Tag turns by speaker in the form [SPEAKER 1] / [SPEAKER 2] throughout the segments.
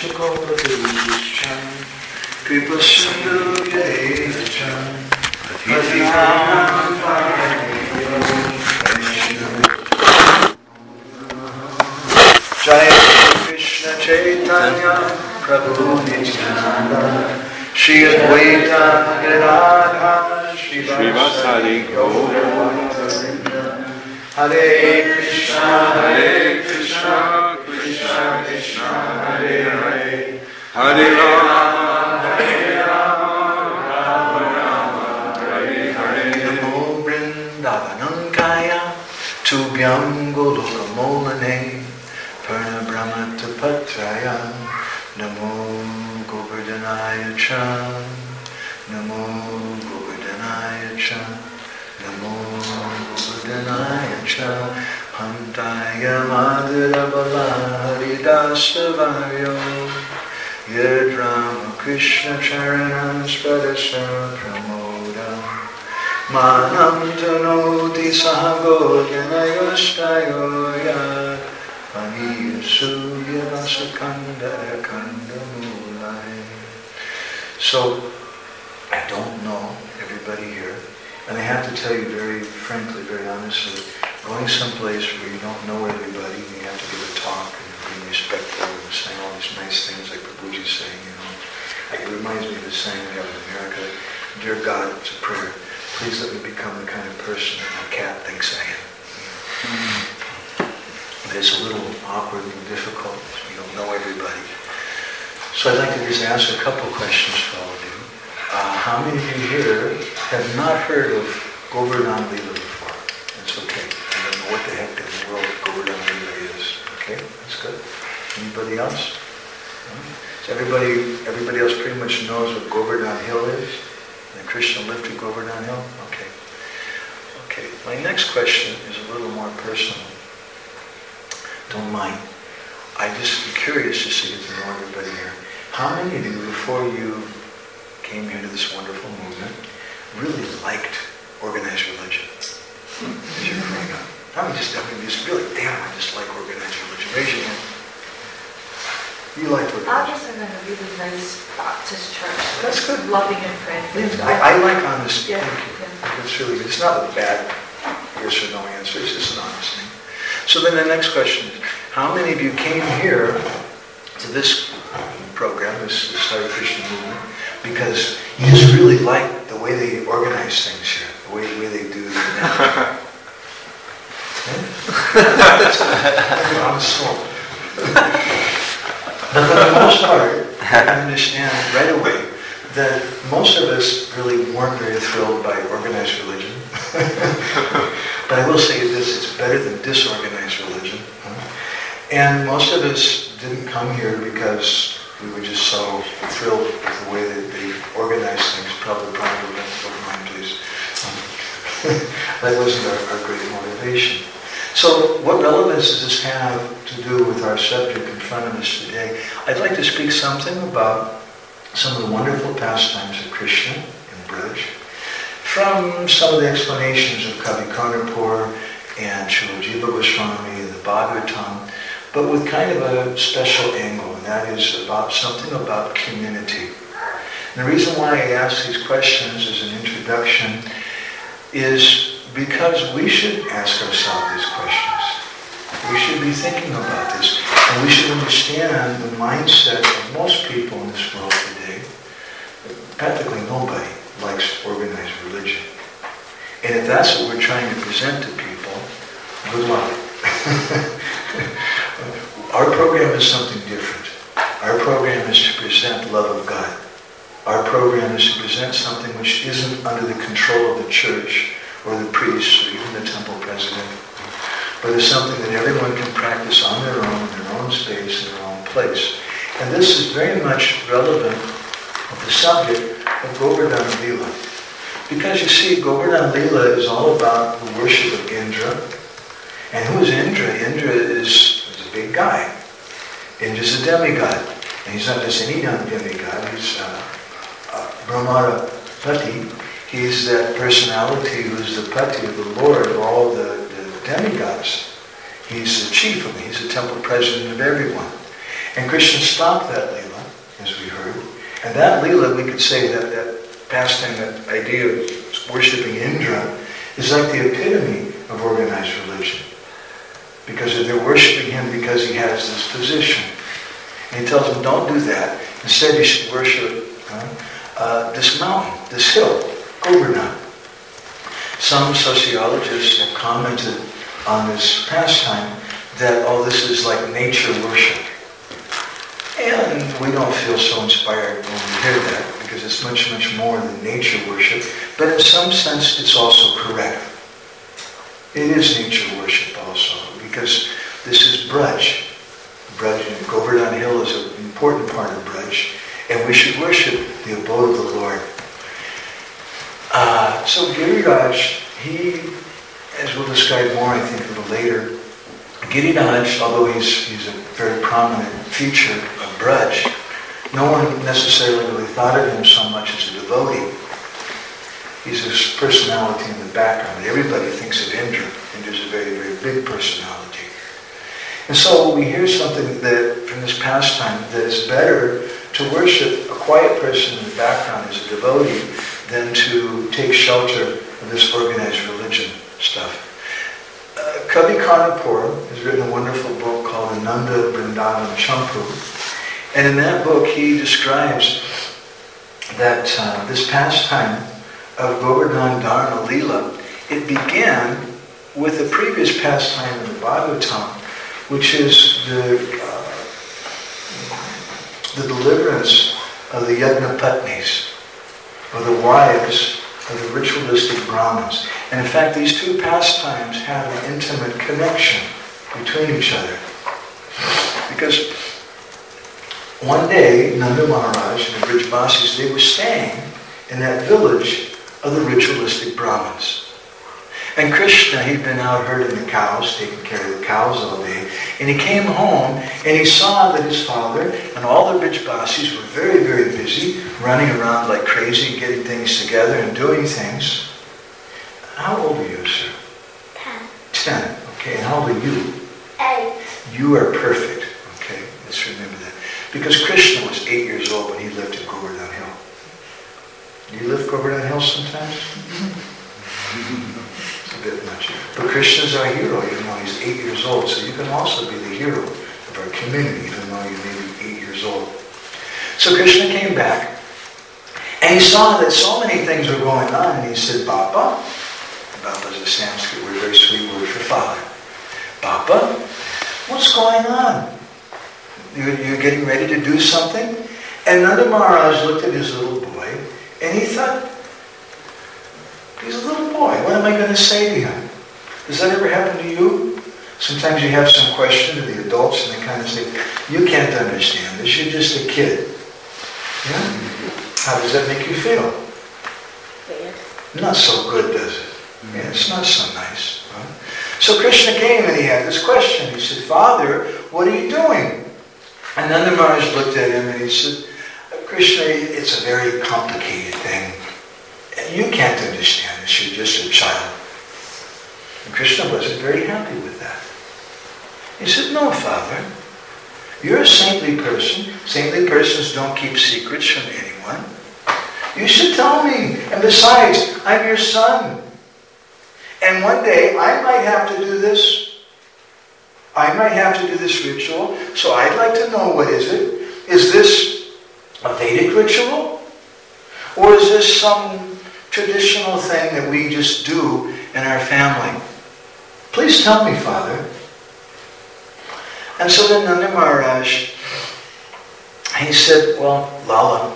[SPEAKER 1] Vaishnakopadushan Kripasindu Yedachan Patitanam Pavanebhyo Jaya Krishna Chaitanya Prabhu Nityananda Shri Advaita Gadadhara Srivasadi Gaura Hare Krishna, Krishna Krishna, Hare Hare, Hare Rama, Rama Rama, Hare Hare. Namo Vrindavanam Tubhyam Golokamolane, Purna Brahma Tapatraya, Namo Govardhanaya Cha, Namo Govardhanaya Cha, Namo Govardhanaya Cha, Hantaya Madhurabala Haridasa Varyo, Yad Rama Krishna Charanas Pradasa Pramoda, Manam Tanoti Sahago Yanayostayo Yad, Paniya Suya Vasakanda Kanda Mulai. So, I don't know everybody here, and I have to tell you very frankly, very honestly, going someplace where you don't know everybody, and you have to give a talk and being respectful and saying all these nice things like Prabhuji's saying, It reminds me of the saying we have in America, Dear God, it's a prayer, please let me become the kind of person that my cat thinks I am. But it's a little awkward and difficult. You don't know everybody. So I'd like to just ask a couple questions for all of you. How many of you here have not heard of Govardhan Leela before? That's okay. I don't know what the heck in the world Govardhan Leela is. Okay, that's good. Anybody else? No? So everybody else pretty much knows what Govardhan Hill is? And Krishna lifted Govardhan Hill? Okay. Okay, my next question is a little more personal. Don't mind. I just am curious just to get to know everybody here. How many of you, before you came here to this wonderful movement, really liked organized religion? Raise your hand up. How many just really, damn, I just like organized religion? Raise your hand. You like organized religion?
[SPEAKER 2] I was in a really nice Baptist church.
[SPEAKER 1] That's good.
[SPEAKER 2] Loving and friendly.
[SPEAKER 1] I like honesty.
[SPEAKER 2] Yeah.
[SPEAKER 1] Thank you. Yeah. It's really good. It's not a bad yes or no answer. It's just an honest thing. So then the next question is, how many of you came here to this program, this Hare Krishna movement, because you just really like the way they organize things here, the way they do the I'm sold. But for the most part, I understand right away that most of us really weren't very thrilled by organized religion. But I will say this, it's better than disorganized religion. And most of us didn't come here because we were just so thrilled with the way that they organized things. Probably don't mind, please. That wasn't our great motivation. So what relevance does this have to do with our subject in front of us today? I'd like to speak something about some of the wonderful pastimes of Krishna in Braj, from some of the explanations of Kavi Karnapur and Srila Jiva Goswami and the Bhagavatam, but with kind of a special angle, and that is about something about community. And the reason why I ask these questions as an introduction is because we should ask ourselves these questions. We should be thinking about this, and we should understand the mindset of most people in this world today. Practically nobody likes organized religion. And if that's what we're trying to present to people, good luck. Our program is something different. Our program is to present love of God. Our program is to present something which isn't under the control of the church or the priests or even the temple president, but is something that everyone can practice on their own, in their own space, in their own place. And this is very much relevant of the subject of Govardhan Leela. Because you see, Govardhan Leela is all about the worship of Indra. And who is Indra? Indra is a big guy. Indra's a demigod. And he's not just any demigod, he's Brahmara Pati. He's that personality who's the Pati of the Lord of all the demigods. He's the chief of them. He's the temple president of everyone. And Krishna stopped that Leela, as we heard. And that Leela, we could say that pastime, that idea of worshipping Indra, is like the epitome of organized religion. Because they're worshipping him because he has this position. And he tells them, don't do that. Instead, you should worship this mountain, this hill, Govardhan. Some sociologists have commented on this pastime that, this is like nature worship. And we don't feel so inspired when we hear that, because it's much, much more than nature worship. But in some sense, it's also correct. It is nature worship also, because this is Braj. Braj, Govardhan Hill is an important part of Braj, and we should worship the abode of the Lord. So Giriraj, he, as we'll describe more, I think, a little later, Giriraj, although he's a very prominent feature of Braj, no one necessarily really thought of him so much as a devotee. He's his personality in the background. Everybody thinks of Indra. Indra's a very, very big personality. And so we hear something that from this pastime that it's better to worship a quiet person in the background as a devotee than to take shelter of this organized religion stuff. Kavi Karnapur has written a wonderful book called Ananda Vrindavan Champu. And in that book he describes that this pastime of Govardhan Dharana Leela, it began with a previous pastime in the Bhagavatam, which is the deliverance of the Yajna Patnis, or the wives of the ritualistic Brahmins. And in fact, these two pastimes have an intimate connection between each other. Because one day, Nanda Maharaj and the Brijbasis, they were staying in that village of the ritualistic Brahmins. And Krishna, he'd been out herding the cows, taking care of the cows all day, and he came home and he saw that his father and all the Brijbasis were very, very busy, running around like crazy, getting things together and doing things. How old are you, sir? 10. Okay, and how old are you?
[SPEAKER 3] 8.
[SPEAKER 1] You are perfect. Okay, let's remember that. Because Krishna was 8 years old when he lived in Govardhan Hill. Do you live Govardhan Hill sometimes? It's a bit much. But Krishna's our hero, even though he's 8 years old. So you can also be the hero of our community, even though you may be 8 years old. So Krishna came back, and he saw that so many things were going on, and he said, Bappa. Bappa is a Sanskrit word, a very sweet word for father. Bappa, what's going on? You're getting ready to do something? And Nanda Maharaj looked at his little boy, and he thought, he's a little boy. What am I going to say to him? Does that ever happen to you? Sometimes you have some question to the adults, and they kind of say, you can't understand this. You're just a kid. Yeah? How does that make you feel?
[SPEAKER 3] Good.
[SPEAKER 1] Not so good, does it? Yeah, it's not so nice. Right? So Krishna came and he had this question. He said, Father, what are you doing? And Nanda Maharaj looked at him and he said, Krishna, it's a very complicated thing. You can't understand this. You're just a child. And Krishna wasn't very happy with that. He said, no, Father. You're a saintly person. Saintly persons don't keep secrets from anyone. You should tell me. And besides, I'm your son. And one day, I might have to do this. I might have to do this ritual. So I'd like to know, what is it? Is this a Vedic ritual? Or is this some traditional thing that we just do in our family? Please tell me, Father. And so then Nanda Maharaj, he said, well, Lala,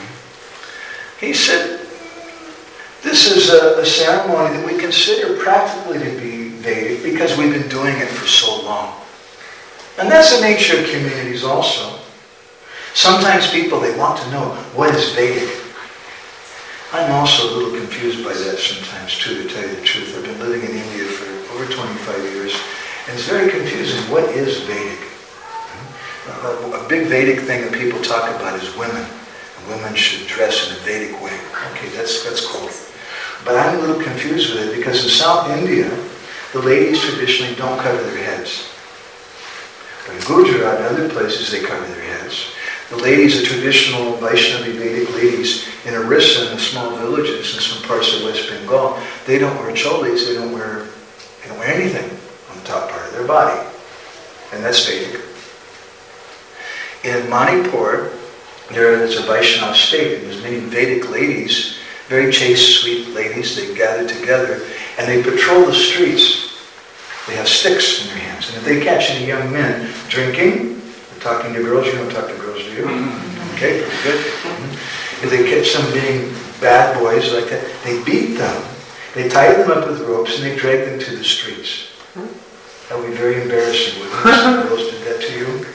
[SPEAKER 1] he said, this is a ceremony that we consider practically to be Vedic because we've been doing it for so long. And that's the nature of communities also. Sometimes people, they want to know, what is Vedic? I'm also a little confused by that sometimes too, to tell you the truth. I've been living in India for over 25 years, and it's very confusing. What is Vedic? A big Vedic thing that people talk about is women. Women should dress in a Vedic way. Okay, that's cool. But I'm a little confused with it because in South India, the ladies traditionally don't cover their heads. But in Gujarat and other places, they cover their heads. The ladies, the traditional Vaishnavi Vedic ladies in Orissa and the small villages in some parts of West Bengal, they don't wear cholis, they don't wear anything on the top part of their body. And that's Vedic. In Manipur, there is a Vaishnava state, and there's many Vedic ladies, very chaste, sweet ladies. They gather together and they patrol the streets. They have sticks in their hands. And if they catch any young men drinking, or talking to girls, you don't talk to girls, do you? Okay, pretty good. If they catch them being bad boys like that, they beat them. They tie them up with ropes and they drag them to the streets. That would be very embarrassing, wouldn't it? Some girls did that to you.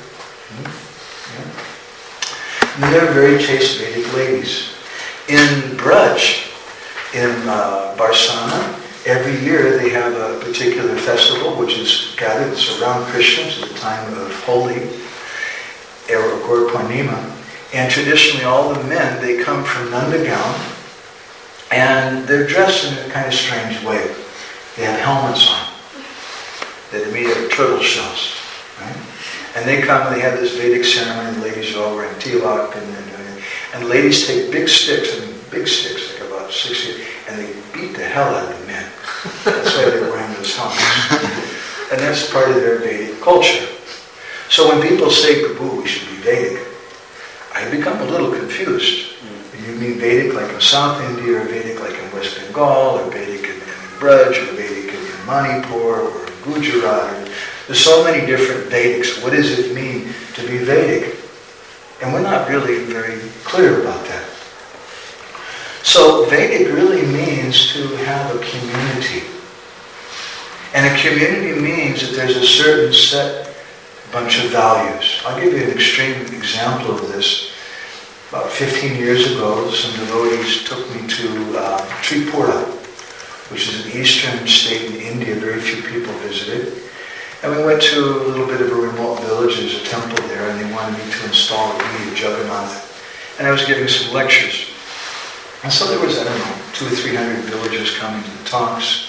[SPEAKER 1] Yeah. And they're very chaste Vedic ladies. In Braj, in Barsana, every year they have a particular festival which is gathered. It's around Krishna, it's the time of Holi, or Gaur Purnima. And traditionally all the men, they come from Nandagaon, and they're dressed in a kind of strange way. They have helmets on that are made of turtle shells. Right? And they come and they have this Vedic ceremony. The ladies are all wearing tilak, and ladies take big sticks, like about 6 feet, and they beat the hell out of the men. That's why they're wearing those helmets. And that's part of their Vedic culture. So when people say, Prabhu, we should be Vedic, I become a little confused. You mean Vedic like in South India, or Vedic like in West Bengal, or Vedic in Braj, or Vedic in Manipur, or in Gujarat? There's so many different Vedics. What does it mean to be Vedic? And we're not really very clear about that. So Vedic really means to have a community. And a community means that there's a certain set bunch of values. I'll give you an extreme example of this. About 15 years ago, some devotees took me to Tripura, which is an eastern state in India. Very few people visited. And we went to a little bit of a remote village. There's a temple there, and they wanted me to install a Jagannath. And I was giving some lectures. And so there was, 200 or 300 villagers coming to the talks.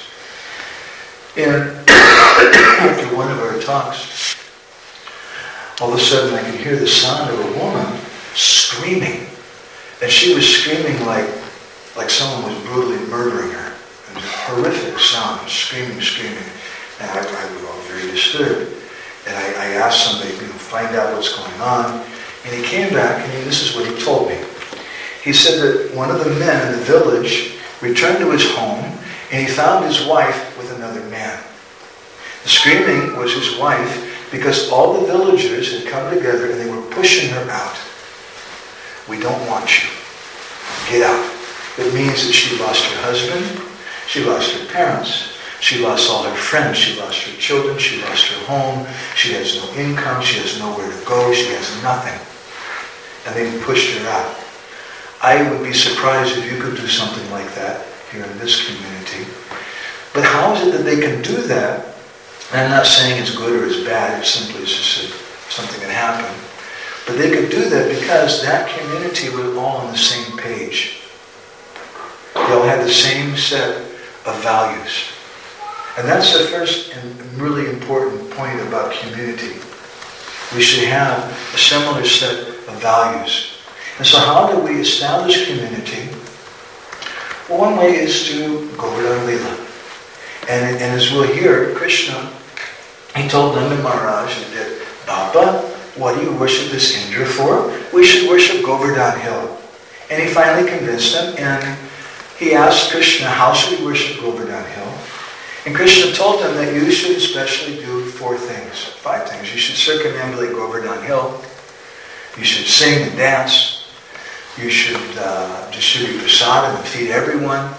[SPEAKER 1] And after one of our talks, all of a sudden I could hear the sound of a woman screaming. And she was screaming like someone was brutally murdering her. It was a horrific sound, screaming. And I was all very disturbed. And I asked somebody to find out what's going on. And he came back, and this is what he told me. He said that one of the men in the village returned to his home, and he found his wife with another man. The screaming was his wife, because all the villagers had come together and they were pushing her out. We don't want you. Get out. It means that she lost her husband, she lost her parents, she lost all her friends, she lost her children, she lost her home, she has no income, she has nowhere to go, she has nothing. And they pushed her out. I would be surprised if you could do something like that here in this community. But how is it that they can do that? And I'm not saying it's good or it's bad, it's simply just something that happened. But they could do that because that community was all on the same page. They all had the same set of values. And that's the first and really important point about community. We should have a similar set of values. And so how do we establish community? Well, one way is to Govardhan Lila. And as we'll hear, Krishna, he told Nanda Maharaj that, Baba, what do you worship this Indra for? We should worship Govardhan Hill. And he finally convinced them, and he asked Krishna, how should we worship Govardhan Hill? And Krishna told them that you should especially do 5 things. You should circumambulate Govardhan Hill. You should sing and dance. You should distribute prasadam and feed everyone.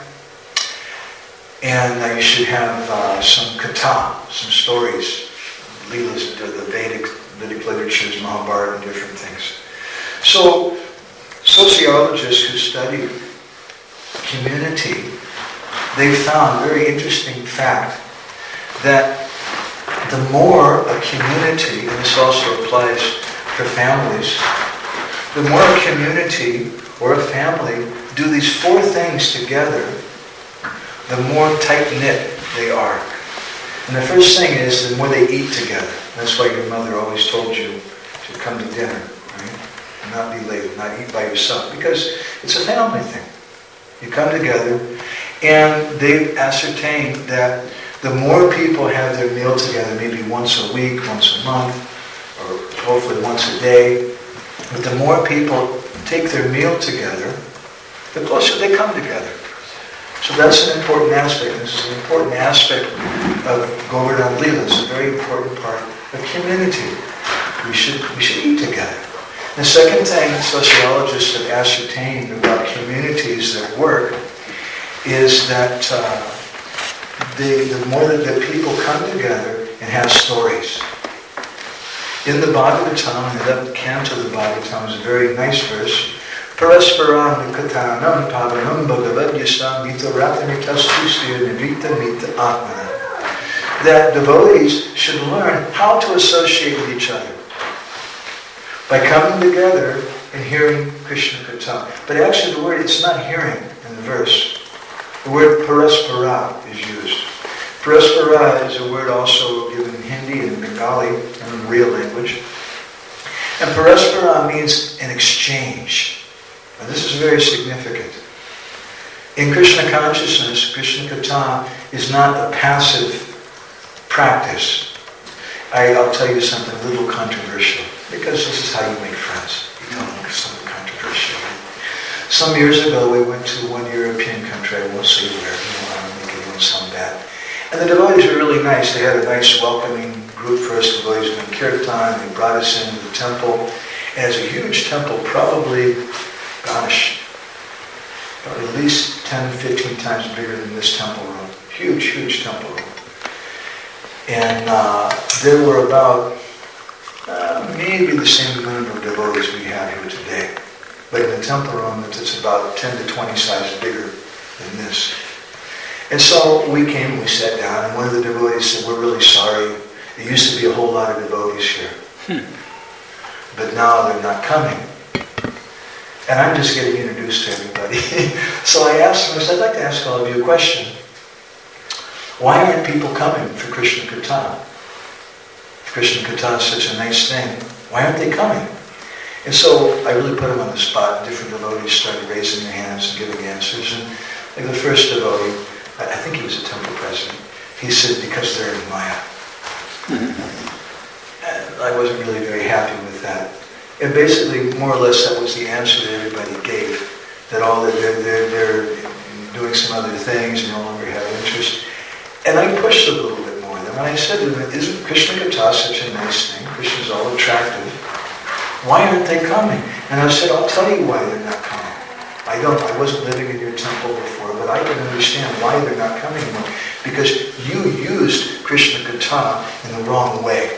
[SPEAKER 1] And you should have some katha, some stories, Leelas, the Vedic literatures, Mahabharata, and different things. So, sociologists who study community, they found a very interesting fact that the more a community, and this also applies for families, the more a community or a family do these 4 things together, the more tight-knit they are. And the first thing is, the more they eat together. That's why your mother always told you to come to dinner, right? And not be late, not eat by yourself, because it's a family thing. You come together, and they've ascertained that the more people have their meal together, maybe once a week, once a month, or hopefully once a day, but the more people take their meal together, the closer they come together. So that's an important aspect. This is an important aspect of Govardhan Leela. It's a very important part of community. We should eat together. The second thing sociologists have ascertained about communities that work is that the more that people come together and have stories. In the Bhagavatam, the 11th canto of the Bhagavatam, is a very nice verse. Parasparam katanam pavanam bhagavad yasam vita ratamitastusya nivita mita atmana. That devotees should learn how to associate with each other by coming together and hearing Krishna Katha. But actually the word, it's not hearing in the verse. The word paraspara is used. Paraspara is a word also given in Hindi and Bengali and in real language. And paraspara means an exchange. Now this is very significant. In Krishna consciousness, Krishna Katha is not a passive practice. I'll tell you something a little controversial, because this is how you make friends. You tell them something controversial. Some years ago, we went to one European country, I won't say where, I don't make anyone sound bad. And the devotees were really nice. They had a nice welcoming group for us devotees in Kirtan. They brought us into the temple. And it's a huge temple, probably at least 10, 15 times bigger than this temple room. Huge, huge temple room. And there were about maybe the same number of devotees we have here today. But in the temple room, it's about 10 to 20 sizes bigger than this. And so we came and we sat down, and one of the devotees said, "We're really sorry. There used to be a whole lot of devotees here. But now they're not coming." And I'm just getting introduced to everybody. So I asked him, I said, "I'd like to ask all of you a question. Why aren't people coming for Krishna Katha? If Krishna Katha is such a nice thing, why aren't they coming?" And so I really put him on the spot. Different devotees started raising their hands and giving answers. And like the first devotee, I think he was a temple president, he said, "Because they're in Maya." And I wasn't really very happy with that. And basically, more or less, that was the answer that everybody gave. That all that they're doing some other things and no longer have interest. And I pushed a little bit more. Then when I said to them, "Isn't Krishna Katha such a nice thing? Krishna's all attractive. Why aren't they coming?" And I said, "I'll tell you why they're not coming. I wasn't living in your temple before, but I can understand why they're not coming anymore. Because you used Krishna Katha in the wrong way.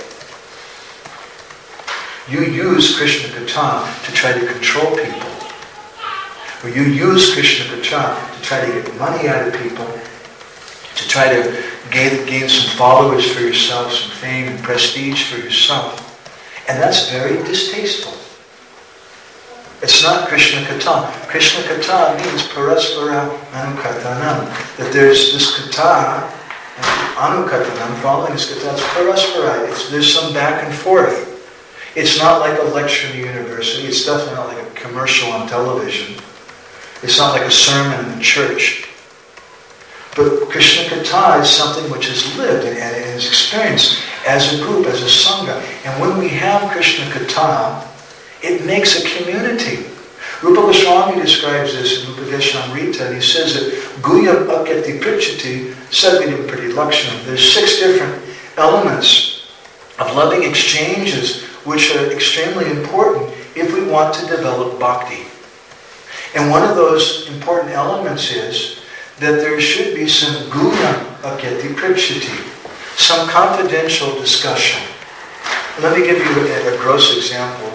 [SPEAKER 1] You used Krishna Katha to try to control people. Or you used Krishna Katha to try to get money out of people, to try to gain some followers for yourself, some fame and prestige for yourself. And that's very distasteful. It's not Krishna Katha. Krishna Katha means Paraspara Anukatanam. That there's this Katha, Anukatanam, following this Katha, it's Paraspara. There's some back and forth. It's not like a lecture in the university. It's definitely not like a commercial on television. It's not like a sermon in the church. But Krishna Katha is something which is lived and is experienced as a group, as a sangha. And when we have Krishna Katha, it makes a community. Rupa Goswami describes this in Upadeshamrita, and he says that Guyam Akyati Prichati Sadvidim Priti Lakshanam. There's 6 different elements of loving exchanges which are extremely important if we want to develop bhakti. And one of those important elements is that there should be some Guyam Akyati Prichati, some confidential discussion. Let me give you a gross example.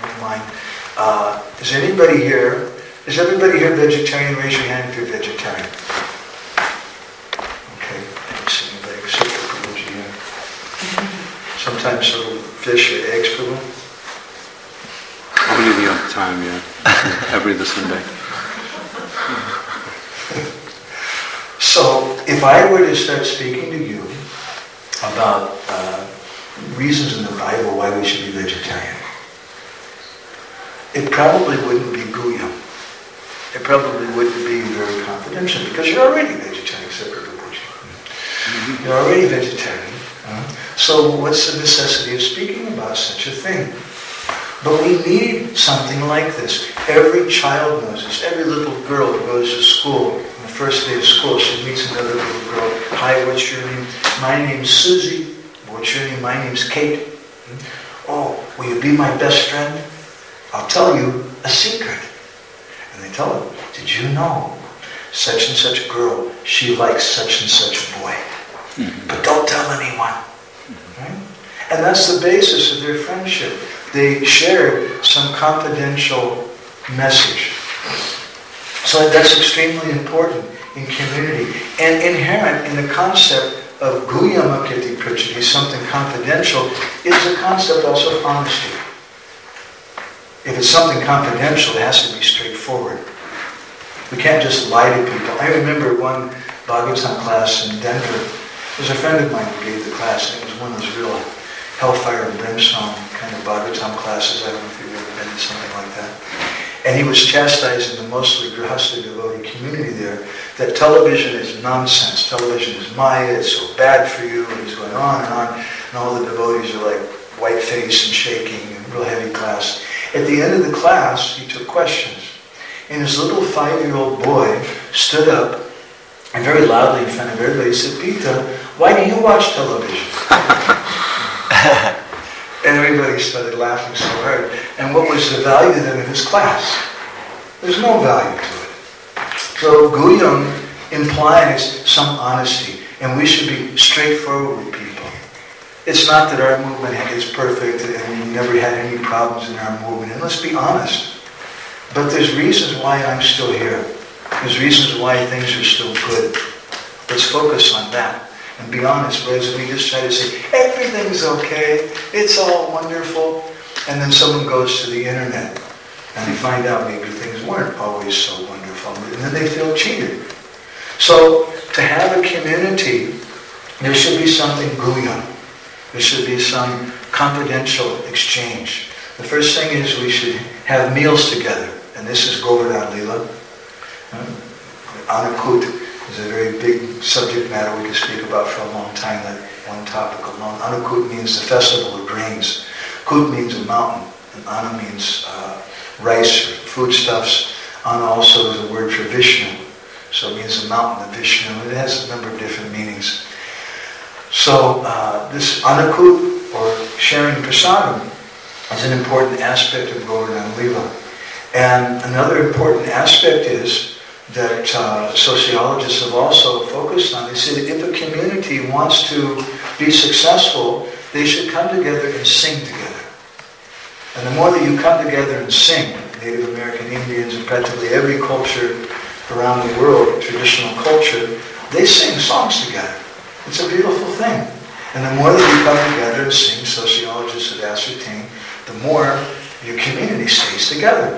[SPEAKER 1] Is everybody here vegetarian? Raise your hand if you're vegetarian. Okay, I don't see anybody except for Prabhuji here. Sometimes some fish or eggs, Prabhu?
[SPEAKER 4] Only the odd time, yeah. Every other Sunday.
[SPEAKER 1] So, if I were to start speaking to you, about reasons in the Bible why we should be vegetarian. It probably wouldn't be Guyam. It probably wouldn't be very confidential because you're already vegetarian, except for Rinpoche. You're already vegetarian. So what's the necessity of speaking about such a thing? But we need something like this. Every child knows this. Every little girl who goes to school, on the first day of school, she meets another little girl. Hi, what's your name? My name's Susie. What's your name? My name's Kate. Oh, will you be my best friend? I'll tell you a secret. And they tell her, did you know such and such girl, she likes such and such boy. But don't tell anyone. Right? And that's the basis of their friendship. They shared some confidential message. So that's extremely important in community. And inherent in the concept of Guyamakiti Prichati, something confidential, is the concept also of honesty. If it's something confidential, it has to be straightforward. We can't just lie to people. I remember one Bhagavatam class in Denver. There's a friend of mine who gave the class, and it was one of those real hellfire and brimstone kind of Bhagavatam classes. I don't know if you've ever been to something like that. And he was chastising the mostly Grihastha devotee community there that television is nonsense. Television is Maya, it's so bad for you, and he's going on, and all the devotees are like white-faced and shaking, and real heavy class. At the end of the class, he took questions. And his little 5-year-old boy stood up and very loudly in front of everybody said, Pita, why do you watch television? And everybody started laughing so hard. And what was the value then of his class? There's no value to it. So Guyam implies some honesty, and we should be straightforward with people. It's not that our movement is perfect and we never had any problems in our movement. And let's be honest. But there's reasons why I'm still here. There's reasons why things are still good. Let's focus on that. And be honest, whereas we just try to say, everything's okay, it's all wonderful, and then someone goes to the internet and they find out maybe things weren't always so wonderful, and then they feel cheated. So, to have a community, there should be something Guyam. There should be some confidential exchange. The first thing is we should have meals together, and this is Govardhan Lila. Anukut is a very big subject matter we could speak about for a long time, that one topic alone. Anukut means the festival of grains. Kut means a mountain, and Anu means rice or foodstuffs. Anu also is a word for Vishnu, so it means the mountain of Vishnu. It has a number of different meanings. So this Anukut, or sharing prasadam, is an important aspect of Govardhan Lila. And another important aspect is that sociologists have also focused on. They say that if a community wants to be successful, they should come together and sing together. And the more that you come together and sing, Native American Indians and practically every culture around the world, traditional culture, they sing songs together. It's a beautiful thing. And the more that you come together and sing, sociologists have ascertained, the more your community stays together.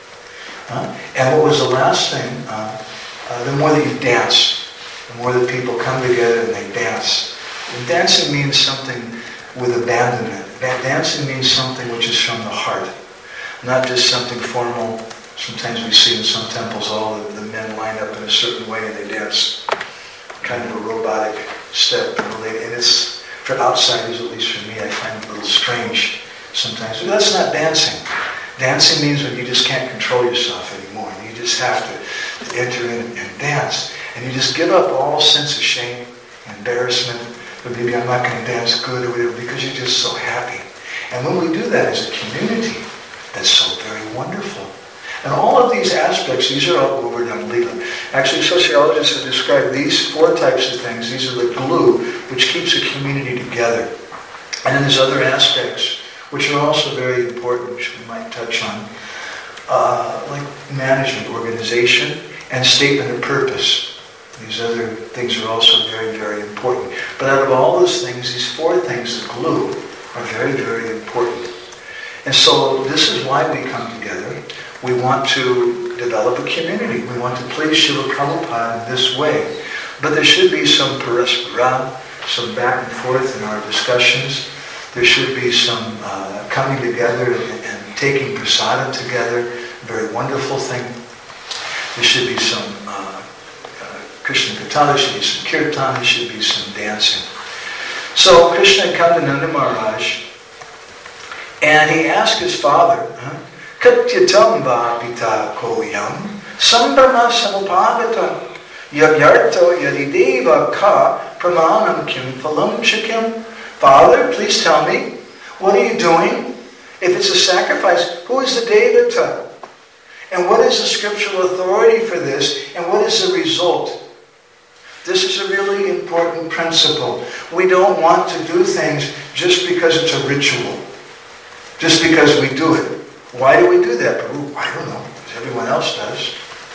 [SPEAKER 1] And what was the last thing? The more that you dance, the more that people come together and they dance. And dancing means something with abandonment. Dancing means something which is from the heart, not just something formal. Sometimes we see in some temples all the men line up in a certain way and they dance kind of a robotic step. And it's, for outsiders, at least for me, I find it a little strange sometimes. But that's not dancing. Dancing means when you just can't control yourself anymore. You just have to enter in and dance. And you just give up all sense of shame and embarrassment. But maybe I'm not going to dance good or whatever because you're just so happy. And when we do that as a community, that's so very wonderful. And all of these aspects, these are all Govardhan Lila. Actually, sociologists have described these 4 types of things. These are the glue which keeps a community together. And then there's other aspects which are also very important, which we might touch on, like management, organization, and statement of purpose. These other things are also very, very important. But out of all those things, these 4 things, the glue, are very, very important. And so this is why we come together. We want to develop a community. We want to please Srila Prabhupada in this way. But there should be some paraspara, some back and forth in our discussions. There should be some coming together and taking prasadam together, a very wonderful thing. There should be some Krishna Katha, there should be some kirtan, there should be some dancing. So Krishna came to Nanda Maharaj, and he asked his father, Katyatam va pita koyam sambrama samupagata yavyarto yadideva ka pramanam kim phalam shikim. Father, please tell me, what are you doing? If it's a sacrifice, who is the devata? And what is the scriptural authority for this? And what is the result? This is a really important principle. We don't want to do things just because it's a ritual. Just because we do it. Why do we do that? I don't know, because everyone else does.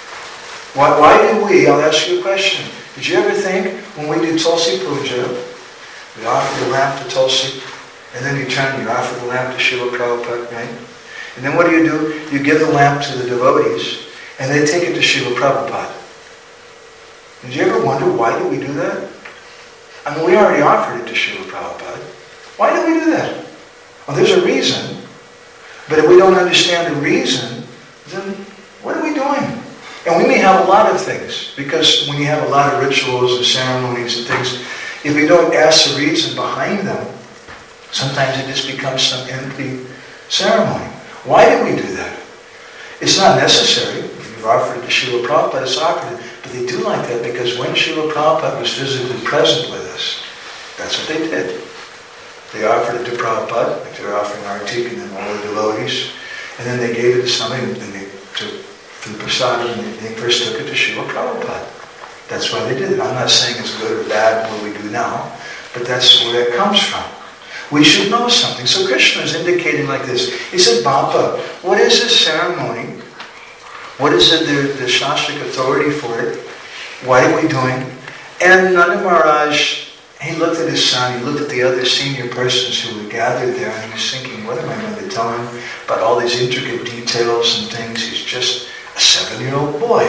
[SPEAKER 1] Why do we? I'll ask you a question. Did you ever think when we do Tulsi Puja, we offer the lamp to Tulsi, and then you offer the lamp to Srila Prabhupada, right? And then what do? You give the lamp to the devotees, and they take it to Srila Prabhupada. Did you ever wonder why do we do that? I mean, we already offered it to Srila Prabhupada. Why do we do that? Well, there's a reason, but if we don't understand the reason, then what are we doing? And we may have a lot of things, because when you have a lot of rituals and ceremonies and things, if we don't ask the reason behind them, sometimes it just becomes some empty ceremony. Why do we do that? It's not necessary. If you've offered it to Srila Prabhupada, it's offered it. But they do like that because when Srila Prabhupada was physically present with us, that's what they did. They offered it to Prabhupada, like they were offering Artik and then all the devotees, and then they gave it to somebody, and they took the prasadam, and they first took it to Srila Prabhupada. That's why they did it. I'm not saying it's good or bad what we do now, but that's where it comes from. We should know something. So Krishna is indicating like this. He said, Bappa, what is this ceremony? What is it, the Shastric authority for it? Why are we doing? And Nanda Maharaj, he looked at his son, he looked at the other senior persons who were gathered there, and he was thinking, what am I going to tell him about all these intricate details and things? He's just a 7-year-old boy.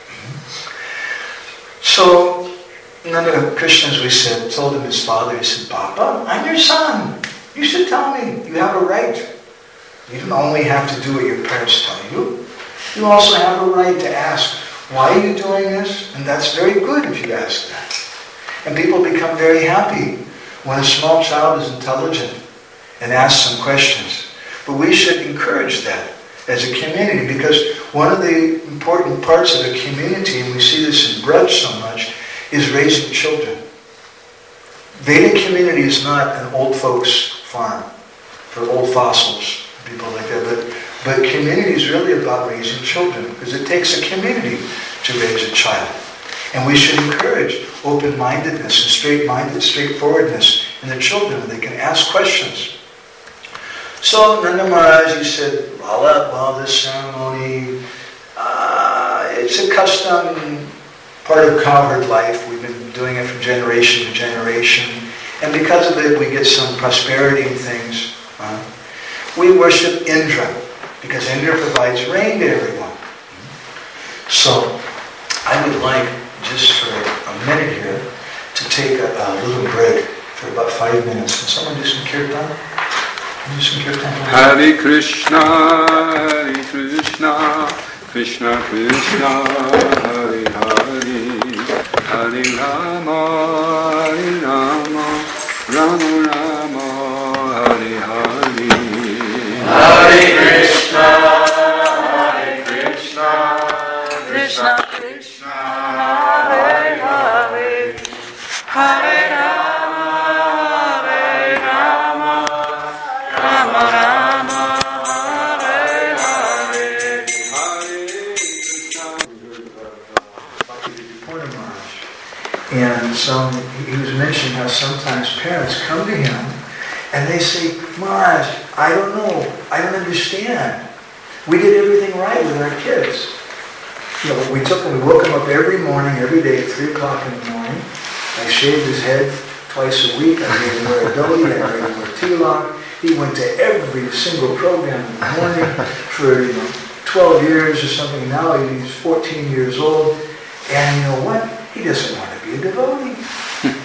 [SPEAKER 1] So Nanda Krishna, as we said, told him his father, he said, Papa, I'm your son. You should tell me. You have a right. You don't only have to do what your parents tell you. You also have a right to ask, why are you doing this? And that's very good if you ask that. And people become very happy when a small child is intelligent and asks some questions. But we should encourage that as a community, because one of the important parts of a community, and we see this in Braj so much, is raising children. Vedic community is not an old folks farm for old fossils, people like that, but community is really about raising children, because it takes a community to raise a child. And we should encourage open-mindedness and straightforwardness in the children. They can ask questions. So Nanda Maharaj, he said, well, this ceremony, it's a custom, part of cowherd life. We've been doing it from generation to generation. And because of it, we get some prosperity in things. We worship Indra, because Indra provides rain to everyone. So I would like, just for a minute here, to take a little break for about 5 minutes. Can someone do some kirtan? Do some kirtan?
[SPEAKER 4] Hare Krishna, Hare Krishna, Krishna Krishna, Hare Hare, Hare Rama, Hare Rama, Rama Rama, Hare Hare.
[SPEAKER 5] Hare Krishna, Hare Krishna, Krishna Krishna, Hare Hare, Hare Rama, Hare Rama, Rama Rama, Hare Hare.
[SPEAKER 1] And so he was mentioning how sometimes parents come to him and they say, Maharaj, I don't know, I don't understand. We did everything right with our kids. You know, we woke him up every morning, every day at 3 o'clock in the morning. I shaved his head twice a week. I made him wear a dhoti, I made him wear tilak. He went to every single program in the morning for 12 years or something. Now he's 14 years old. And you know what? He doesn't want to be a devotee.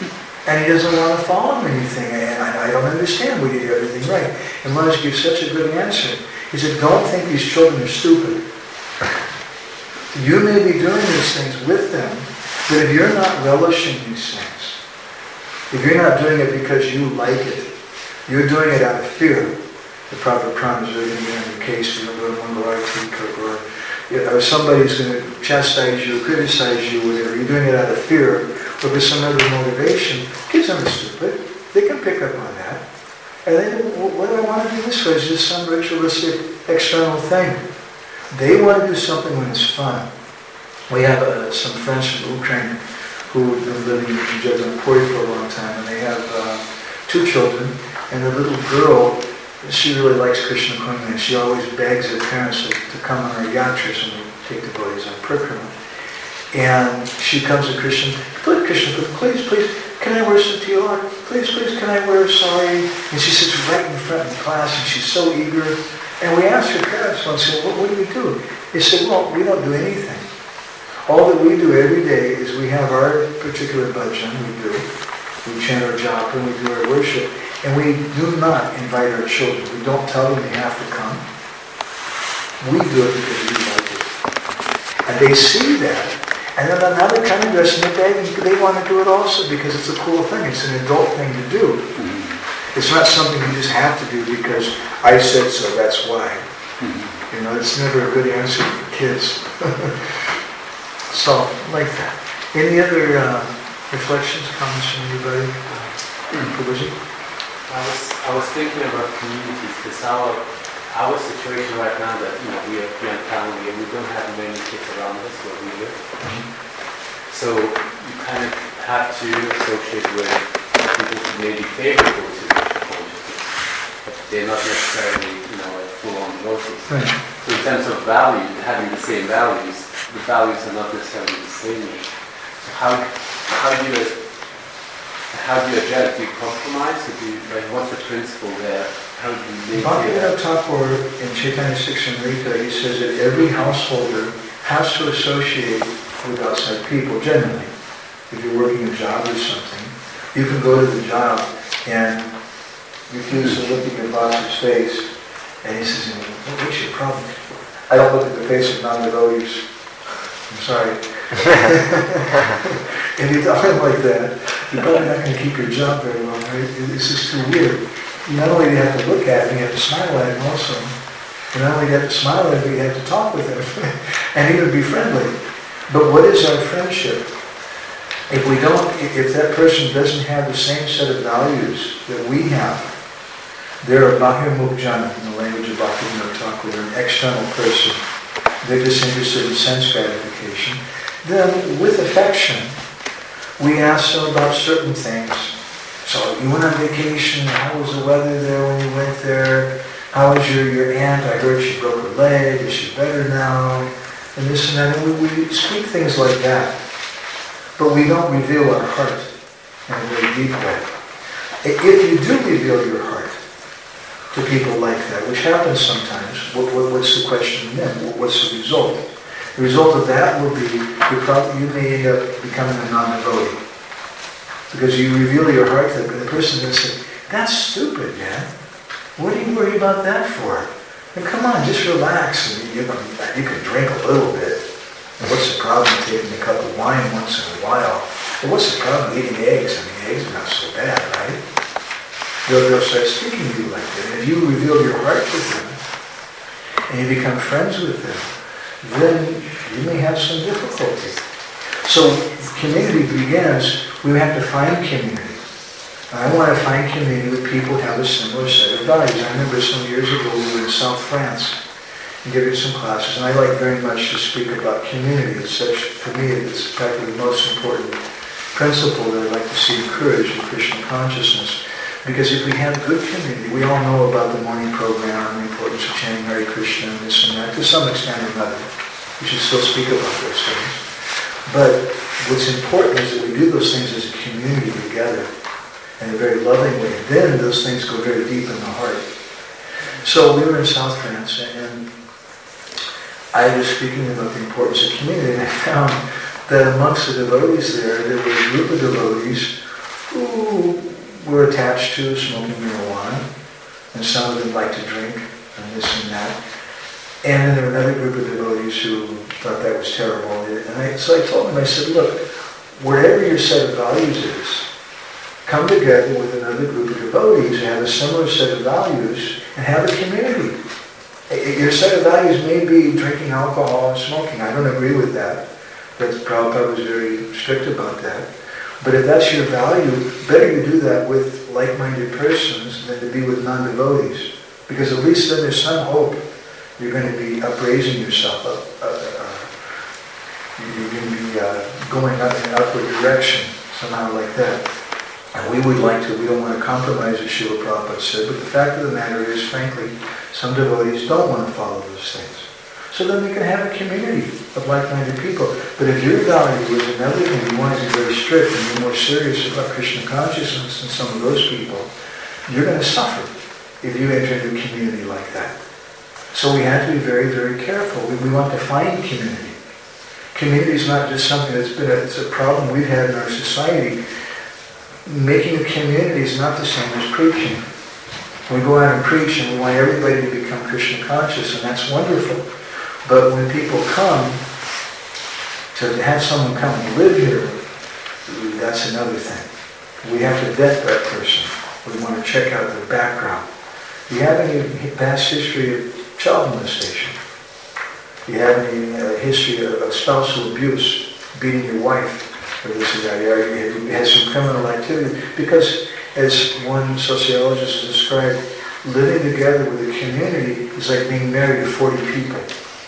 [SPEAKER 1] And he doesn't want to follow anything. And I don't understand. We did everything right. And Maharaj gives such a good answer. He said, don't think these children are stupid. You may be doing these things with them, but if you're not relishing these things, if you're not doing it because you like it, you're doing it out of fear. The proper promise is going to be in your case, you don't go to Mangalarti or somebody's going to chastise you, criticize you, whatever. You're doing it out of fear, or with some other motivation. Kids aren't stupid. They can pick up on that. And they what do I want to do this for? It's just some ritualistic external thing. They want to do something when it's fun. We have some friends from Ukraine who have been living in Jaganpuri for a long time, and they have 2 children, and the little girl, she really likes Krishna Kundan. She always begs her parents to come on her yatras when they take the devotees on Parikrama. And she comes to Krishna, please, can I wear satya? Please, can I wear a sari? And she sits right in front of the class, and she's so eager. And we asked her parents once, what do we do? They said, well, we don't do anything. All that we do every day is we have our particular bhajan, we chant our japa, and we do our worship, and we do not invite our children. We don't tell them they have to come. We do it because we like it. And they see that. And then another kind of dress in the day, they want to do it also because it's a cool thing. It's an adult thing to do. Mm-hmm. It's not something you just have to do because I said so, that's why. Mm-hmm. You know, it's never a good answer for kids. So, like that. Any other reflections, comments from anybody?
[SPEAKER 6] I was thinking about communities because our situation right now that we are here in family and we don't have many kids around us where we live. Mm-hmm. So you kind of have to associate with people who may be favorable to Krishna consciousness, but they're not necessarily full-on devotees. Right. So in terms of value, having the same values, the values are not necessarily the same. So how do you adjust? Do you compromise? Or what's the principle there? How do you make
[SPEAKER 1] Bhaktivinoda Thakur in Chaitanya Siksamrita, he says that every householder has to associate with outside people, generally. If you're working a job or something, you can go to the job and refuse to look at your boss's face, and he says, what's your problem? I don't look at the face of non-devotees. I'm sorry. If you tell him like that, you're probably not going to keep your job very long, right? This is too weird. Not only do you have to look at him, you have to smile at him also. And not only do you have to smile at him, but you have to talk with him and even be friendly. But what is our friendship? If that person doesn't have the same set of values that we have, they're a bahirmukjana in the language of Bhaktivinoda Thakur, they're an external person. They're disinterested in sense gratification. Then, with affection, we ask them about certain things. So, you went on vacation, how was the weather there when you went there? How was your aunt? I heard she broke her leg, is she better now? And this and that. And we speak things like that. But we don't reveal our heart in a very deep way. If you do reveal your heart to people like that, which happens sometimes, what's the question then? What's the result? The result of that will be you may end up becoming a non-devotee. Because you reveal your heart to the person and say, that's stupid, man. What do you worry about that for? And come on, just relax. And you can drink a little bit. And what's the problem with taking a cup of wine once in a while? And what's the problem with eating eggs? I mean, eggs are not so bad, right? They'll start speaking to you like that. And if you reveal your heart to them, and you become friends with them, then you may have some difficulty. So community begins, we have to find community. I want to find community with people who have a similar set of values. I remember some years ago we were in South France and giving some classes, and I like very much to speak about community. It's such, for me, it's probably the most important principle that I'd like to see encouraged in Krishna consciousness. Because if we have good community, we all know about the morning program, the importance of chanting Hare Krishna and this and that, to some extent or another. We should still speak about those things. But what's important is that we do those things as a community together in a very loving way. Then those things go very deep in the heart. So we were in South France, and I was speaking about the importance of community, and I found that amongst the devotees there were a group of devotees who were attached to smoking marijuana, and some of them liked to drink, and this and that. And then there were another group of devotees who thought that was terrible. So I told them, I said, look, wherever your set of values is, come together with another group of devotees who have a similar set of values and have a community. Your set of values may be drinking alcohol and smoking. I don't agree with that. But Prabhupada was very strict about that. But if that's your value, better you do that with like-minded persons than to be with non-devotees. Because at least then there's some hope. You're going to be upraising yourself up. You're going to be going up in an upward direction, somehow like that. And we would like to, we don't want to compromise, as Srila Prabhupada said, but the fact of the matter is, frankly, some devotees don't want to follow those things. So then we can have a community of like-minded people. But if your value is another thing, you want to be very strict and be more serious about Krishna consciousness than some of those people, you're going to suffer if you enter into a community like that. So we have to be very, very careful. We want to find community. Community is not just something it's a problem we've had in our society. Making a community is not the same as preaching. We go out and preach and we want everybody to become Krishna conscious, and that's wonderful. But when people come, to have someone come and live here, that's another thing. We have to vet that person. We want to check out their background. Do you have any past history of child molestation? Do you have any history of spousal abuse, beating your wife? Or this or that, you had some criminal activity. Because, as one sociologist has described, living together with a community is like being married to 40 people.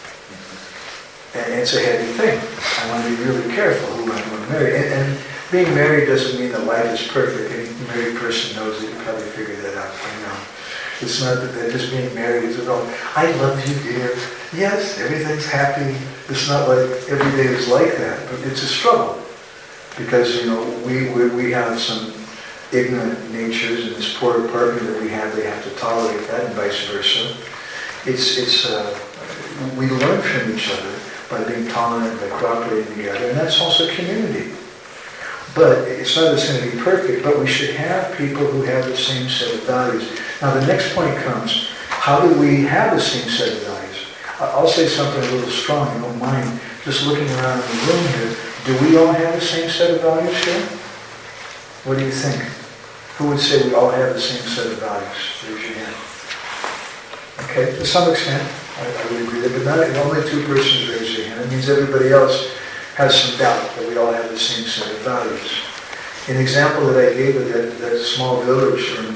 [SPEAKER 1] And it's a heavy thing. I want to be really careful who I'm going to marry. And being married doesn't mean that life is perfect. Any married person knows that. You probably figured that out by now. It's not that just being married is at all, I love you, dear. Yes, everything's happy. It's not like every day is like that. But it's a struggle. Because, we have some ignorant natures in this poor apartment that we have. They have to tolerate that, and vice versa. We learn from each other by being tolerant, by cooperating together, and that's also community. But it's not that it's going to be perfect, but we should have people who have the same set of values. Now the next point comes, how do we have the same set of values? I'll say something a little strong, you don't mind. Just looking around in the room here, do we all have the same set of values here? What do you think? Who would say we all have the same set of values? Raise your hand. Okay, to some extent, I would agree that, but not only two persons raise their hand. It means everybody else has some doubt that we all have the same set of values. An example that I gave of that small village in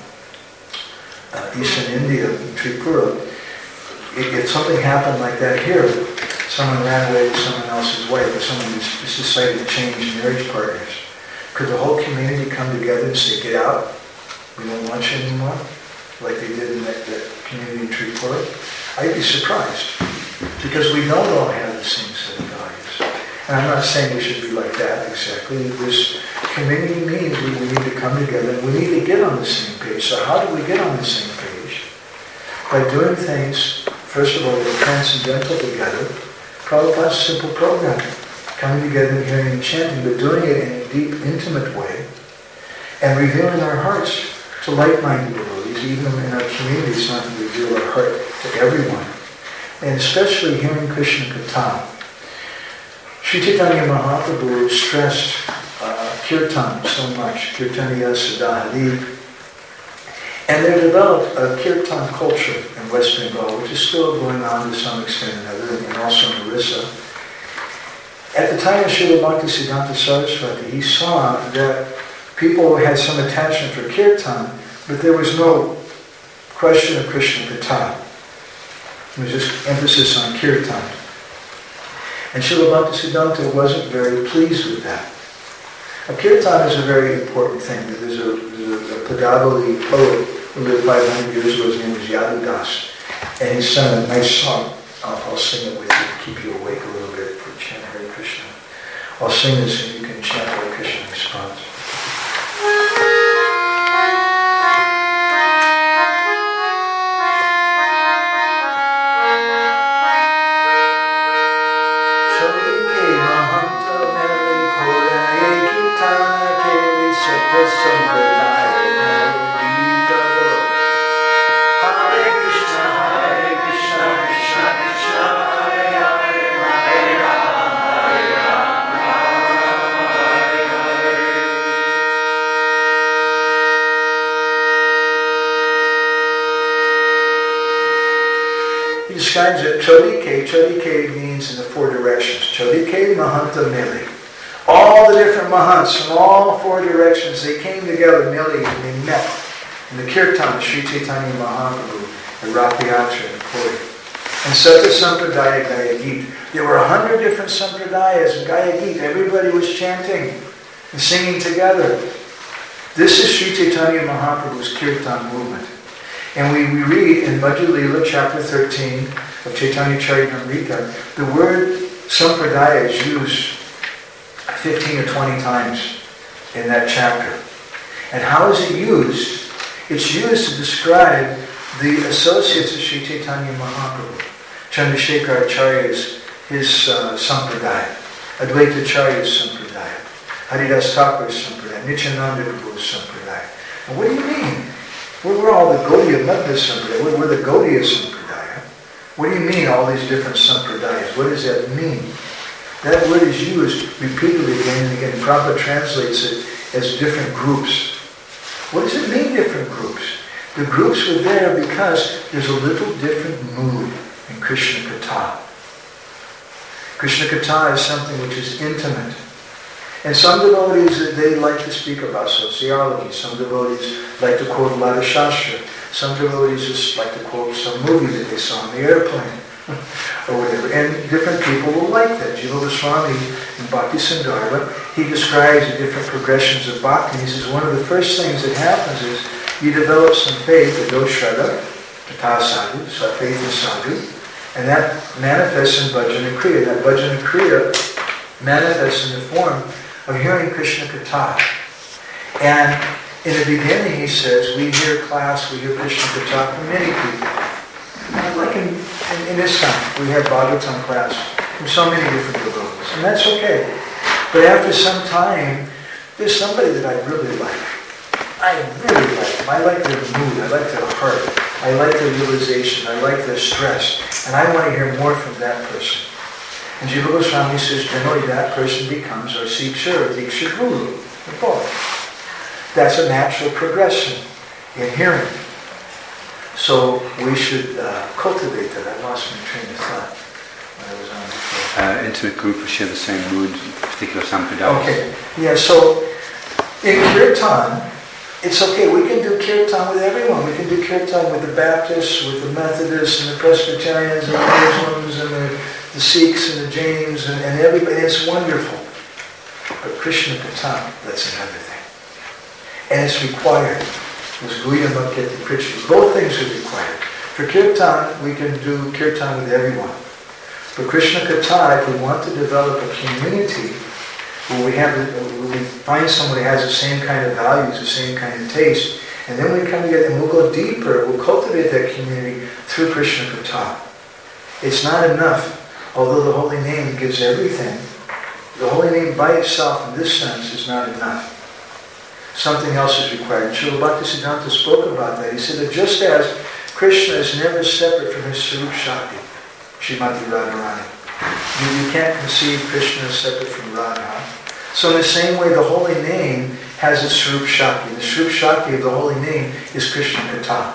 [SPEAKER 1] eastern India, in Tripura, if something happened like that here, someone ran away with someone else's wife, or someone just decided to change marriage partners, could the whole community come together and say, get out, we don't want you anymore, like they did in that community in Tripura? I'd be surprised, because we don't all have the same set of values. And I'm not saying we should be like that exactly. This community means we need to come together and we need to get on the same page. So how do we get on the same page? By doing things, first of all, that are transcendental together. Prabhupada's simple program, coming together and hearing and chanting, but doing it in a deep, intimate way, and revealing our hearts to like-minded devotees. Even in our community, it's not to reveal our heart to everyone. And especially hearing Krishna Katha. Sri Chaitanya Mahaprabhu stressed kirtan so much, kirtaniya sadahari. And they developed a kirtan culture in West Bengal, which is still going on to some extent or another, and also in Orissa. At the time of Srila Bhaktisiddhanta Saraswati, he saw that people had some attachment for kirtan, but there was no question of Krishna Katha. There was just emphasis on kirtan. And Srila Bhaktisiddhanta wasn't very pleased with that. A kirtan is a very important thing. There's a Padavali poet who lived 500 years ago. His name was Yadu Das. And he sang a nice song. I'll sing it with you, keep you awake a little bit for chant Hare Krishna. I'll sing this and you can chant Hare Krishna in response. Sambalai describes it, Chodike means in the four directions. Chodike Mahanta Mili. All the different Mahants from all four directions, they came together, Mili, and they met in the Kirtan of Sri Chaitanya Mahaprabhu, the Rathayatra in Puri. And Sata Sampradaya Gaya Geet. There were 100 different Sampradayas in Gaya Geet. Everybody was chanting and singing together. This is Sri Chaitanya Mahaprabhu's Kirtan movement. And we read in Madhya Lila, chapter 13 of Chaitanya Charitamrita, the word Sampradaya is used 15 or 20 times in that chapter. And how is it used? It's used to describe the associates of Sri Chaitanya Mahaprabhu. Chandrasekhar Acharya's his Sampradaya, Advaita Acharya's Sampradaya, Haridas Thakur's Sampradaya, Nityananda Prabhu's Sampradaya. And what do you mean? We're all the Gaudiya Madhya Sampradaya. We're the Gaudiya Sampradaya. What do you mean, all these different Sampradayas? What does that mean? That word is used repeatedly again and again. Prabhupada translates it as different groups. What does it mean, different groups? The groups were there because there's a little different mood in Krishna Katha. Krishna Katha is something which is intimate. And some devotees, they like to speak about sociology. Some devotees like to quote Lada Shastra. Some devotees just like to quote some movie that they saw on the airplane or whatever. And different people will like that. Jiva Goswami in Bhakti Sandarbha, he describes the different progressions of bhakti. He says one of the first things that happens is you develop some faith, ado shraddha, tata sadhu, so faith in sadhu, and that manifests in bhajana kriya. That bhajana kriya manifests in the form of hearing Krishna Katha. And in the beginning, he says, we hear class, we hear Krishna Katha from many people. Like in this time, we have Bhagavatam class from so many different devotees, and that's okay. But after some time, there's somebody that I really like. I really like them. I like their mood. I like their heart. I like their realization. I like their stress. And I want to hear more from that person. And Jiva Goswami says, generally that person becomes our Siksha or Diksha Guru. That's a natural progression in hearing. So we should cultivate that. I lost my train of thought when I was on the floor.
[SPEAKER 4] Intimate group who share the same mood, particular sampradayas.
[SPEAKER 1] Okay. Yeah, so in Kirtan, it's okay. We can do Kirtan with everyone. We can do Kirtan with the Baptists, with the Methodists, and the Presbyterians, and the Muslims, and the Sikhs, and the Jains, and everybody. It's wonderful. But Krishna Katha, that's another thing. And it's required. There's Guya Madhyati Krishna. Both things are required. For Kirtan, we can do Kirtan with everyone. For Krishna Katha, if we want to develop a community where we find someone who has the same kind of values, the same kind of taste, and then we come together and we'll go deeper, we'll cultivate that community through Krishna Katha. It's not enough, although the holy name gives everything. The holy name by itself in this sense is not enough. Something else is required. Srila Bhaktisiddhanta spoke about that. He said that just as Krishna is never separate from his Sarup Shakti, Srimati Radharani, you can't conceive Krishna as separate from Radha. So in the same way, the holy name has its Sarup Shakti. The Sarup Shakti of the holy name is Krishna Katha.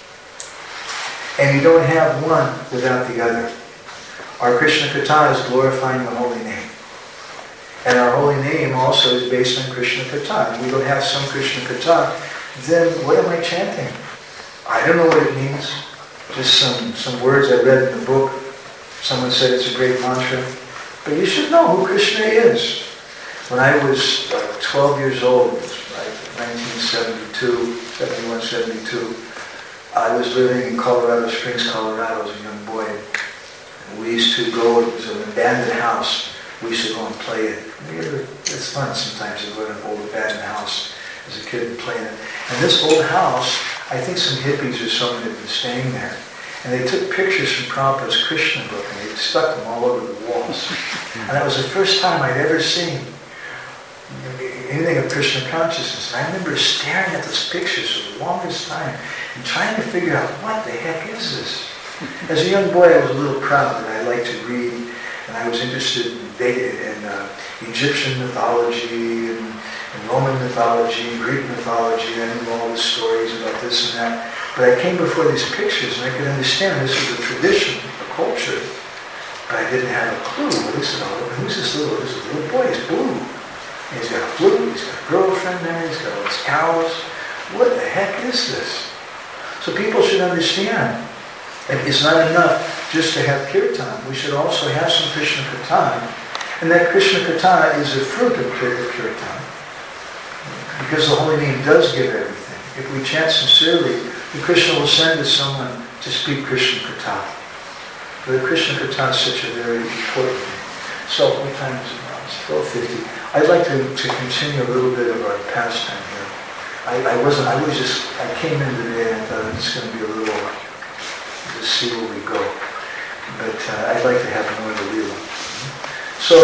[SPEAKER 1] And you don't have one without the other. Our Krishna Katha is glorifying the holy name. And our holy name also is based on Krishna Katha. If we don't have some Krishna Katha, then what am I chanting? I don't know what it means. Just some words I read in the book. Someone said it's a great mantra. But you should know who Krishna is. When I was 12 years old, like 1972, 71, 72, I was living in Colorado Springs, Colorado as a young boy. And we used to go, it was an abandoned house. We used to go and play it. It's fun sometimes to go to an old abandoned house as a kid and play in it. And this old house, I think some hippies or someone had been staying there. And they took pictures from Prabhupada's Krishna book and they stuck them all over the walls. And that was the first time I'd ever seen anything of Krishna consciousness. And I remember staring at those pictures for the longest time and trying to figure out what the heck is this. As a young boy, I was a little proud that I liked to read. And I was interested in Egyptian mythology and Roman mythology, Greek mythology. I knew all the stories about this and that. But I came before these pictures and I could understand this was a tradition, a culture, but I didn't have a clue. What is it all? Who's this little boy? He's blue. And he's got a flute, he's got a girlfriend there, he's got all these cows. What the heck is this? So people should understand. And it's not enough just to have kirtan. We should also have some Krishna kirtan. And that Krishna kirtan is a fruit of kirtan. Because the holy name does give everything. If we chant sincerely, the Krishna will send us someone to speak Krishna kirtan. But the Krishna kirtan is such a very important thing. So what time is it now? It's 12:50. I'd like to continue a little bit of our pastime here. I came in today and I thought it's going to be a little, just see where we go. But I'd like to have more of the Leela. So,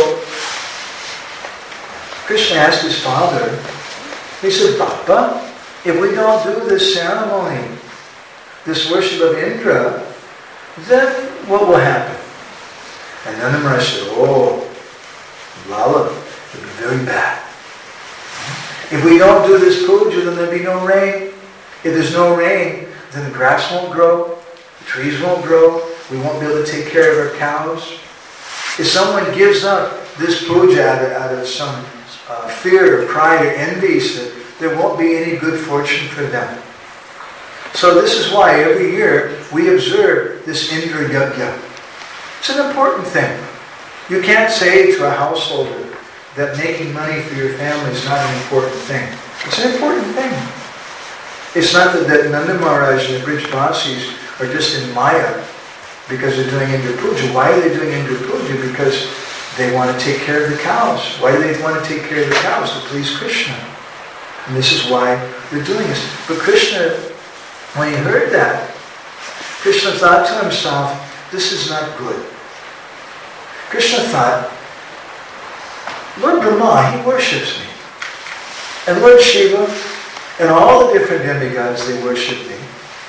[SPEAKER 1] Krishna asked his father, he said, Papa, if we don't do this ceremony, this worship of Indra, then what will happen? And Nanda Maharaj said, oh, Lala, it'll be very bad. If we don't do this puja, then there'll be no rain. If there's no rain, then the grass won't grow, the trees won't grow, we won't be able to take care of our cows. If someone gives up this puja out of some fear or pride or envy, so there won't be any good fortune for them. So this is why every year we observe this Indra Yajna. It's an important thing. You can't say to a householder that making money for your family is not an important thing. It's an important thing. It's not that Nanda Maharaj and the Brijbasis are just in Maya because they're doing Indra Puja. Why are they doing Indra Puja? Because they want to take care of the cows. Why do they want to take care of the cows? To please Krishna. And this is why they're doing this. But Krishna, when he heard that, Krishna thought to himself, this is not good. Krishna thought, Lord Brahma, he worships me. And Lord Shiva and all the different demigods, they worship me.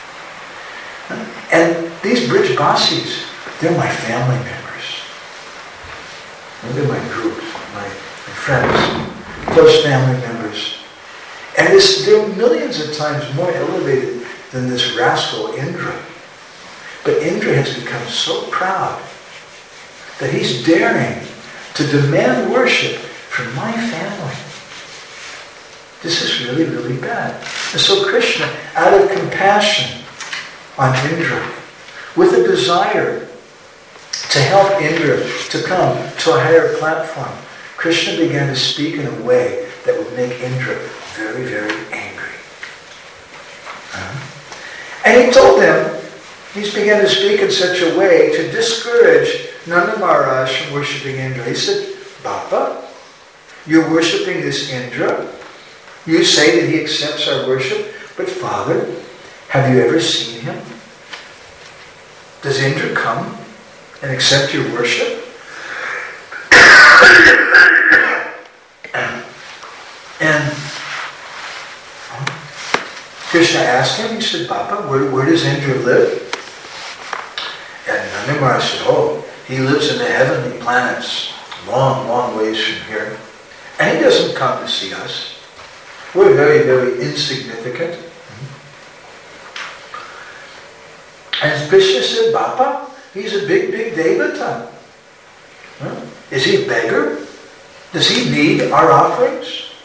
[SPEAKER 1] And these Brijbasis, they're my family members. They're my group, my friends, close family members. And they're millions of times more elevated than this rascal Indra. But Indra has become so proud that he's daring to demand worship from my family. This is really, really bad. And so Krishna, out of compassion on Indra, with a desire to help Indra to come to a higher platform, Krishna began to speak in a way that would make Indra very, very angry. And he told them, he began to speak in such a way to discourage Nanda Maharaj from worshipping Indra. He said, Baba, you're worshipping this Indra. You say that he accepts our worship, but Father, have you ever seen him? Does Indra come and accept your worship? And Krishna asked him, he said, Baba, where does Indra live? And Nanda Maharaj said, oh, he lives in the heavenly planets, long, long ways from here. And he doesn't come to see us. We're very, very insignificant. And Krishna said, Baba, he's a big, big devata. Is he a beggar? Does he need our offerings?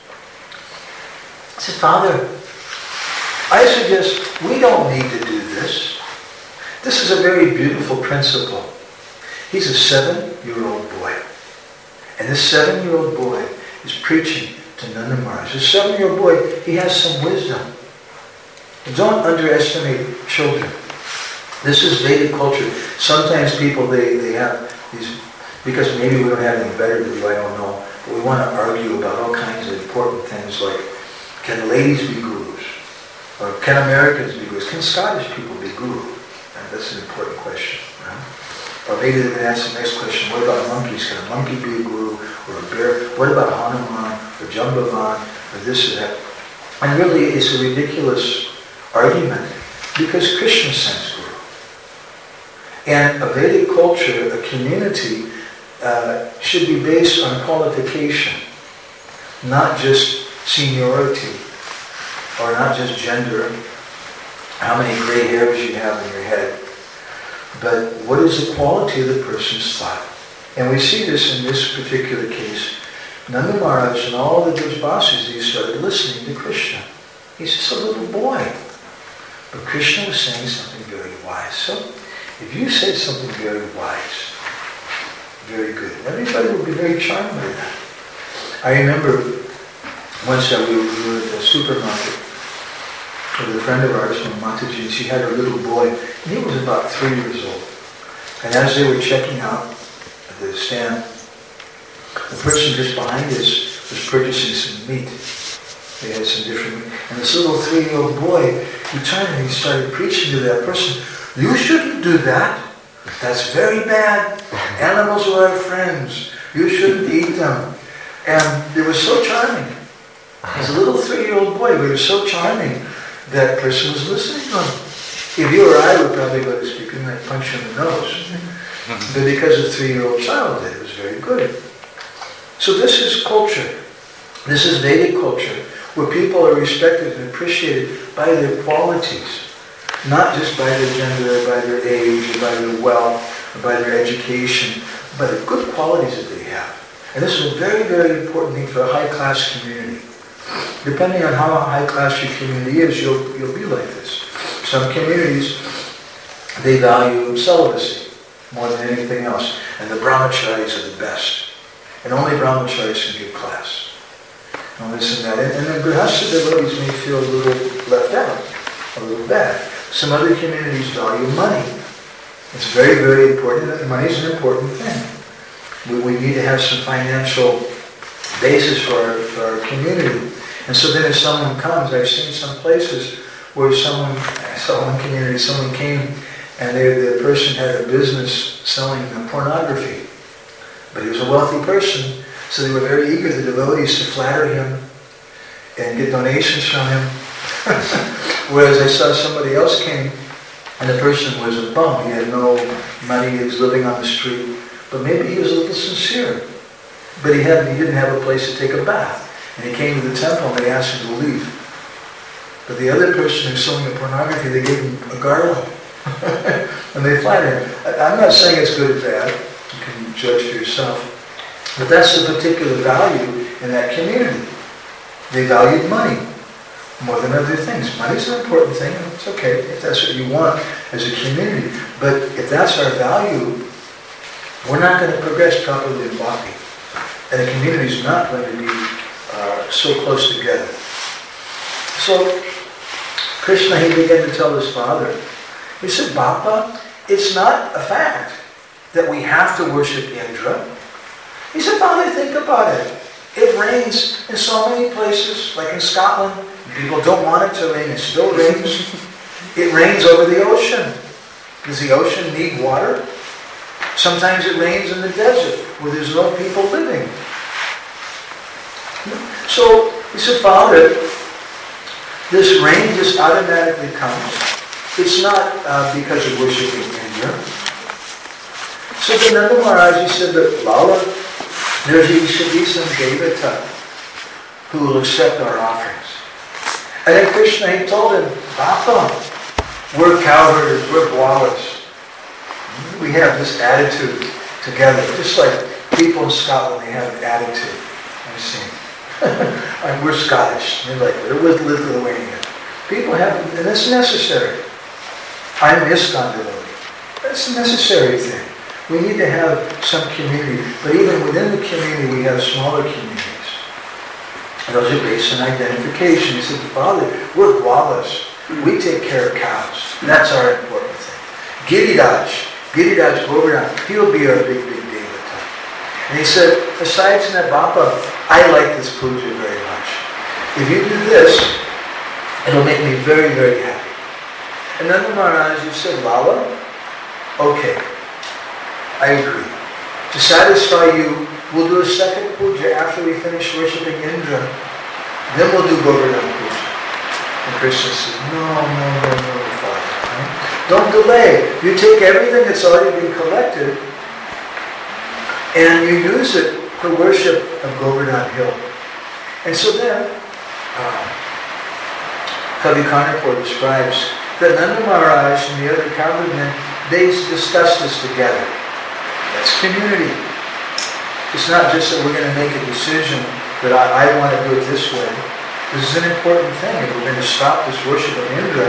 [SPEAKER 1] I said, Father, I suggest we don't need to do this. This is a very beautiful principle. He's a 7-year-old boy. And this 7-year-old boy is preaching to Nanda Maharaj. This 7-year-old boy, he has some wisdom. And don't underestimate children. This is Vedic culture. Sometimes people, they have these, because maybe we don't have anything better to do, I don't know, but we want to argue about all kinds of important things like, can ladies be gurus? Or can Americans be gurus? Can Scottish people be gurus? And that's an important question. Or maybe they can ask the next question, what about monkeys? Can a monkey be a guru? Or a bear? What about Hanuman? Or Jambavan? Or this or that? And really, it's a ridiculous argument because Krishna sends guru. And a Vedic culture, a community, should be based on qualification, not just seniority, or not just gender, how many gray hairs you have in your head, but what is the quality of the person's thought. And we see this in this particular case. Nanda Maharaj and all the Brajbasis, they started listening to Krishna. He's just a little boy. But Krishna was saying something very wise. So, if you say something very wise, very good, everybody will be very charmed by that. I remember once we were at the supermarket with a friend of ours from Mataji, and she had her little boy, and he was about 3 years old. And as they were checking out at the stand, the person just behind us was purchasing some meat. They had some different meat. And this little 3-year-old boy, he turned and he started preaching to that person, "You shouldn't do that. That's very bad. Animals are our friends. You shouldn't eat them." And it was so charming. As a little 3-year-old boy, we were so charming, that person was listening to him. If you or I would probably go to speak and I'd punch you in the nose. But because a 3-year-old child did, it was very good. So this is culture. This is Vedic culture, where people are respected and appreciated by their qualities. Not just by their gender, or by their age, or by their wealth, or by their education, but the good qualities that they have. And this is a very, very important thing for a high-class community. Depending on how high-class your community is, you'll be like this. Some communities, they value celibacy more than anything else. And the brahmacharis are the best. And only brahmacharis can give class. And this and that. And the grihastha devotees may feel a little left out, a little bad. Some other communities value money. It's very, very important. And money is an important thing. We need to have some financial basis for our community. And so then if someone comes, I've seen some places where I saw one community, someone came and the person had a business selling pornography. But he was a wealthy person, so they were very eager, the devotees, to flatter him and get donations from him. Whereas I saw somebody else came and the person was a bum. He had no money, he was living on the street. But maybe he was a little sincere. But he didn't have a place to take a bath. And he came to the temple and they asked him to leave. But the other person who's selling the pornography, they gave him a garland. And they flattered him. I'm not saying it's good or bad. You can judge for yourself. But that's the particular value in that community. They valued money more than other things. Money's an important thing. And it's okay if that's what you want as a community. But if that's our value, we're not going to progress properly in bhakti. And the community is not going to be so close together. So, Krishna, he began to tell his father, he said, "Bappa, it's not a fact that we have to worship Indra." He said, "Father, think about it. It rains in so many places, like in Scotland. People don't want it to rain, it still rains. It rains over the ocean. Does the ocean need water? Sometimes it rains in the desert where there's no people living." So he said, "Father, this rain just automatically comes. It's not because of worshiping Indra." So then Nanda Maharaj, he said that, "Lala, there should be some devata who will accept our offerings." And then Krishna, he told him, "Bappa, we're cowherders, we're Gwalas. We have this attitude together, just like people in Scotland, they have an attitude. I've seen. We're Scottish. They're like, we're Lithuanian. People have, and it's necessary. I'm an ISKCON devotee. That's a necessary thing. We need to have some community, but even within the community, we have smaller communities. And those are based on identification. He said, "Father, we're Gwalas. We take care of cows. That's our important thing. Giriraj Govardhan, he'll be our big devata." And he said, "Aside from that, Bappa, I like this puja very much. If you do this, it'll make me very, very happy." And then the Maharaj, he said, "Lala, okay, I agree. To satisfy you, we'll do a second puja after we finish worshipping Indra. Then we'll do Govardhan puja." And Krishna said, No, Father. Right? Don't delay. You take everything that's already been collected and you use it for worship of Govardhan Hill. And so then, Kavi Karnapur describes that Nanda Maharaj and the other cowherd men, they discussed this together. That's community. It's not just that we're going to make a decision that I want to do it this way. This is an important thing. If we're going to stop this worship of Indra,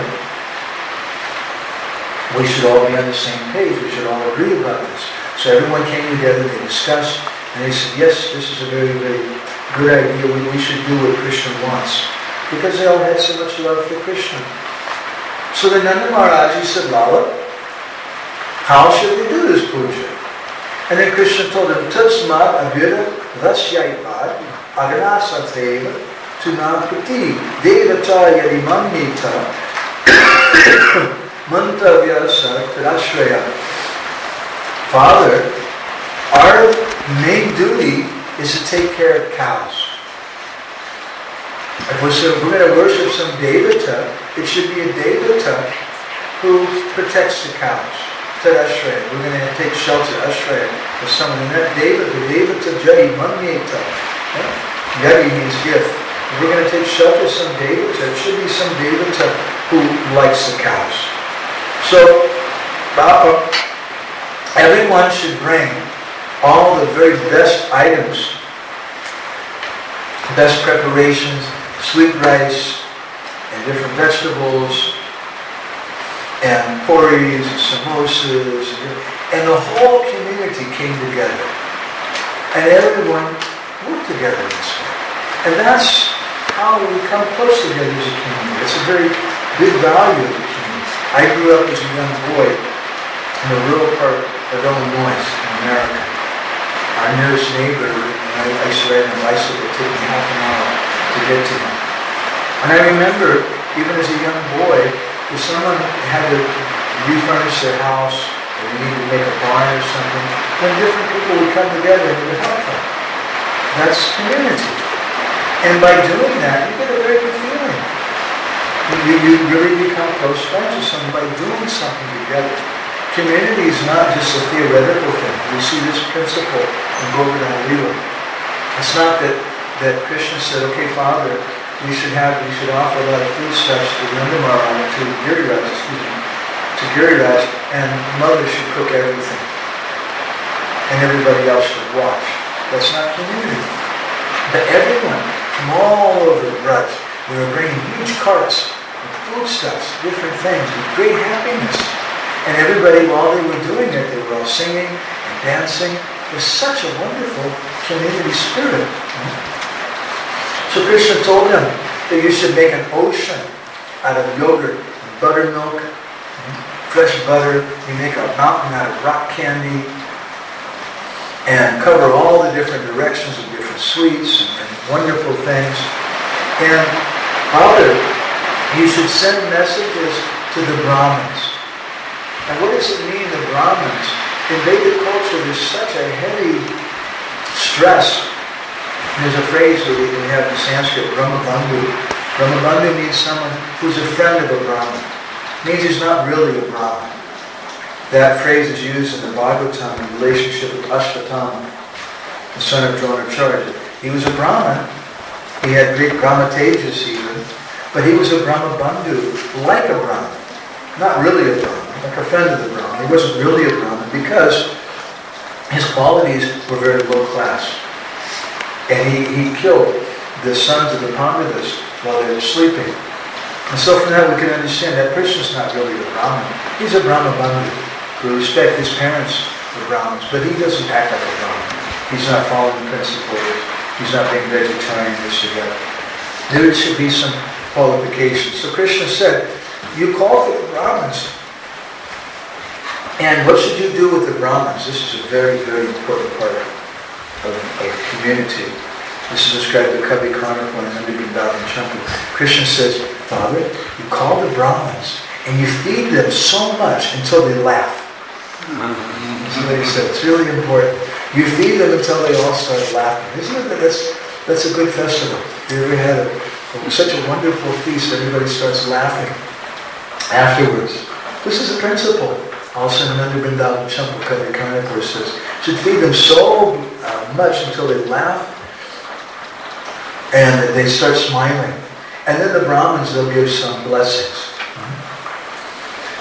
[SPEAKER 1] we should all be on the same page. We should all agree about this. So everyone came together, they discussed, and they said, yes, this is a very, very good idea. We should do what Krishna wants. Because they all had so much love for Krishna. So then Nanda Maharaj, he said, Lala, how should we do this puja? And then Krishna told him, Tasmat abhira vasyaivad aganasateva tunapati devata yadimamnita mantavya sartarashraya. Father, our main duty is to take care of cows. If we're going to worship some devata, it should be a devata who protects the cows. Ashraya. We're going to take shelter, Ashraya, of someone. And that devata jari mamneta. Yadi means gift. If we're going to take shelter of some devata, it should be some devata who likes the cows. So, everyone should bring all the very best items, best preparations, sweet rice, and different vegetables, and puris, and samosas, and the whole community came together. And everyone worked together this way. And that's how we come close together as a community. It's a very big value of the community. I grew up as a young boy in the rural part of Illinois, in America. Our nearest neighbor, I used to ride on a bicycle, it took me half an hour to get to him. And I remember, even as a young boy, if someone had to refurnish their house, or they needed to make a barn or something, then different people would come together and would help them. That's community. And by doing that, you get a very good feeling. You really become close friends with someone by doing something together. Community is not just a theoretical thing. We see this principle in Govardhana Lila. It's not that Krishna said, okay, Father, we should offer a lot of foodstuffs to Nanda Maharaj, to Giriraj, and Mother should cook everything. And everybody else should watch. That's not community. But everyone from all over the Braj, we were bringing huge carts of foodstuffs, different things, with great happiness. And everybody, while they were doing it, they were all singing and dancing. It was such a wonderful community spirit. So Krishna told them that you should make an ocean out of yogurt and buttermilk, fresh butter. You make a mountain out of rock candy and cover all the different directions of different sweets and wonderful things. And Father, you should send messages to the Brahmins. Now what does it mean, the Brahmins? In Vedic culture, there's such a heavy stress. There's a phrase that we have in Sanskrit, Brahmabandhu. Brahmabandhu means someone who's a friend of a Brahmin. It means he's not really a Brahmin. That phrase is used in the Bhagavatam in relationship with Ashvatthama, the son of Dronacharya. He was a Brahmin. He had great Brahmatejas even, but he was a Brahmabandhu, like a Brahmin. Not really a Brahmin, like a friend of the Brahmin. He wasn't really a Brahmin because his qualities were very low class. And he killed the sons of the Pandavas while they were sleeping. And so from that we can understand that Krishna's not really a Brahmin. He's a Brahmabandhu. We respect his parents were Brahmins, but he doesn't act like a Brahmin. He's not following principles. He's not being vegetarian, this or that. There should be some qualifications. So Krishna said, you call for the Brahmins. And what should you do with the Brahmins? This is a very, very important part of community. This is described in the Kavi Chronicle and Nanda Vrindavan Champu. Krishna says, Father, you call the Brahmins and you feed them so much until they laugh. That's what he said. It's really important. You feed them until they all start laughing. Isn't it that's a good festival? You ever had such a wonderful feast, everybody starts laughing afterwards. This is a principle. Also in Nanda Vrindavan Champu Kavi Chronicle says, you should feed them so much until they laugh and they start smiling. And then the Brahmins, they'll give some blessings.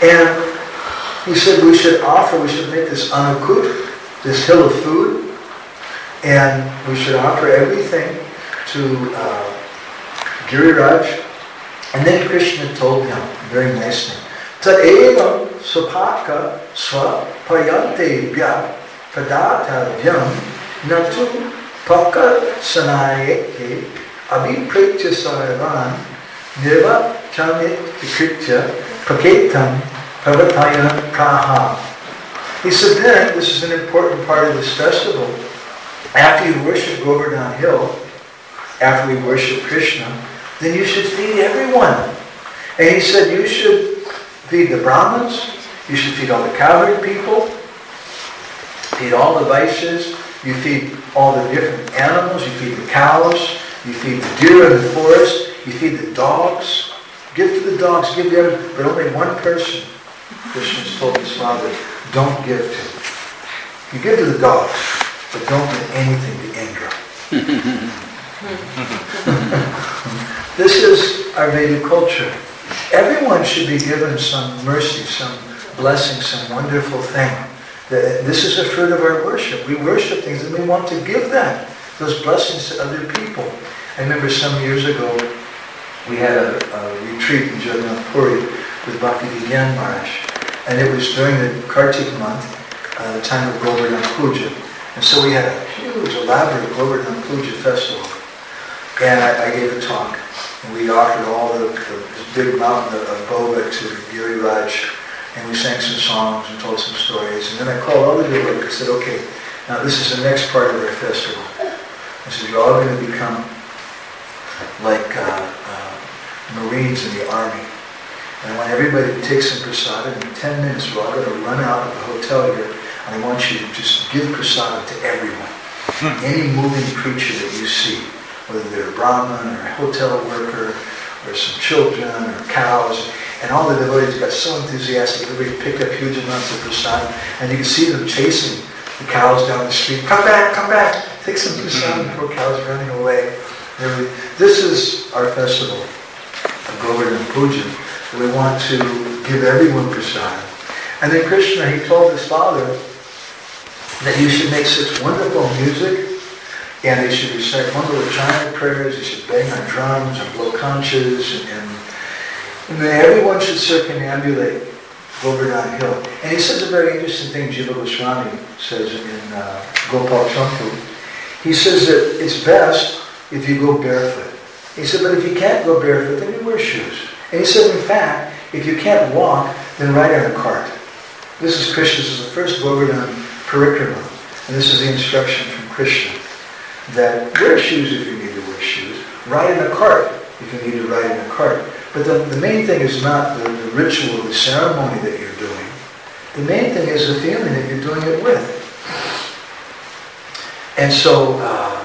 [SPEAKER 1] And he said we should make this anukut, this hill of food, and we should offer everything to Giriraj. And then Krishna told him very nicely, Tad evam supaka swapayantebhya padatavyam natu paka sanayeke abhipretya saravan nirva chamit vikritya paketam pravataya praha. He said then, this is an important part of this festival, after you worship Govardhan Hill, after we worship Krishna, then you should feed everyone. And he said you should feed the Brahmins, you should feed all the cowherd people, feed all the Vaishyas, you feed all the different animals, you feed the cows, you feed the deer in the forest, you feed the dogs. Give to the dogs, give to everyone, but only one person, Krishna told his father, don't give to. You give to the dogs, but don't give anything to Indra. This is our Vedic culture. Everyone should be given some mercy, some blessing, some wonderful thing. This is the fruit of our worship. We worship things and we want to give those blessings to other people. I remember some years ago, we had a retreat in Jagannath Puri with Bhakti Vigyan Maharaj. And it was during the Kartik month, the time of Govardhan Puja. And so we had a huge, elaborate Govardhan Puja festival. And I gave a talk. And we offered all this big mountain of boba to Giriraj. And we sang some songs and told some stories. And then I called all the devotees and said, okay, now this is the next part of our festival. I said, you're all going to become like Marines in the Army. And I want everybody to take some prasadam. In 10 minutes, we're all going to run out of the hotel here. And I want you to just give prasadam to everyone. Any moving creature that you see, whether they're a Brahmin or a hotel worker or some children or cows. And all the devotees got so enthusiastic. Everybody picked up huge amounts of prasadam. And you can see them chasing the cows down the street. Come back, take some prasadam. Poor cows running away. This is our festival of Govardhan Puja. We want to give everyone prasadam. And then Krishna, he told his father that you should make such wonderful music, and they should recite Mangalacharya prayers, they should bang on drums and blow conchas, and then everyone should circumambulate Govardhan Hill. And he says a very interesting thing, Jiva Goswami says in Gopal Champu. He says that it's best if you go barefoot. He said, but if you can't go barefoot, then you wear shoes. And he said, in fact, if you can't walk, then ride on a cart. This is Krishna. This is the first Govardhan Parikrama. And this is the instruction from Krishna. That wear shoes if you need to wear shoes. Ride in a cart if you need to ride in a cart. But the main thing is not the ritual, the ceremony that you're doing. The main thing is the feeling that you're doing it with. And so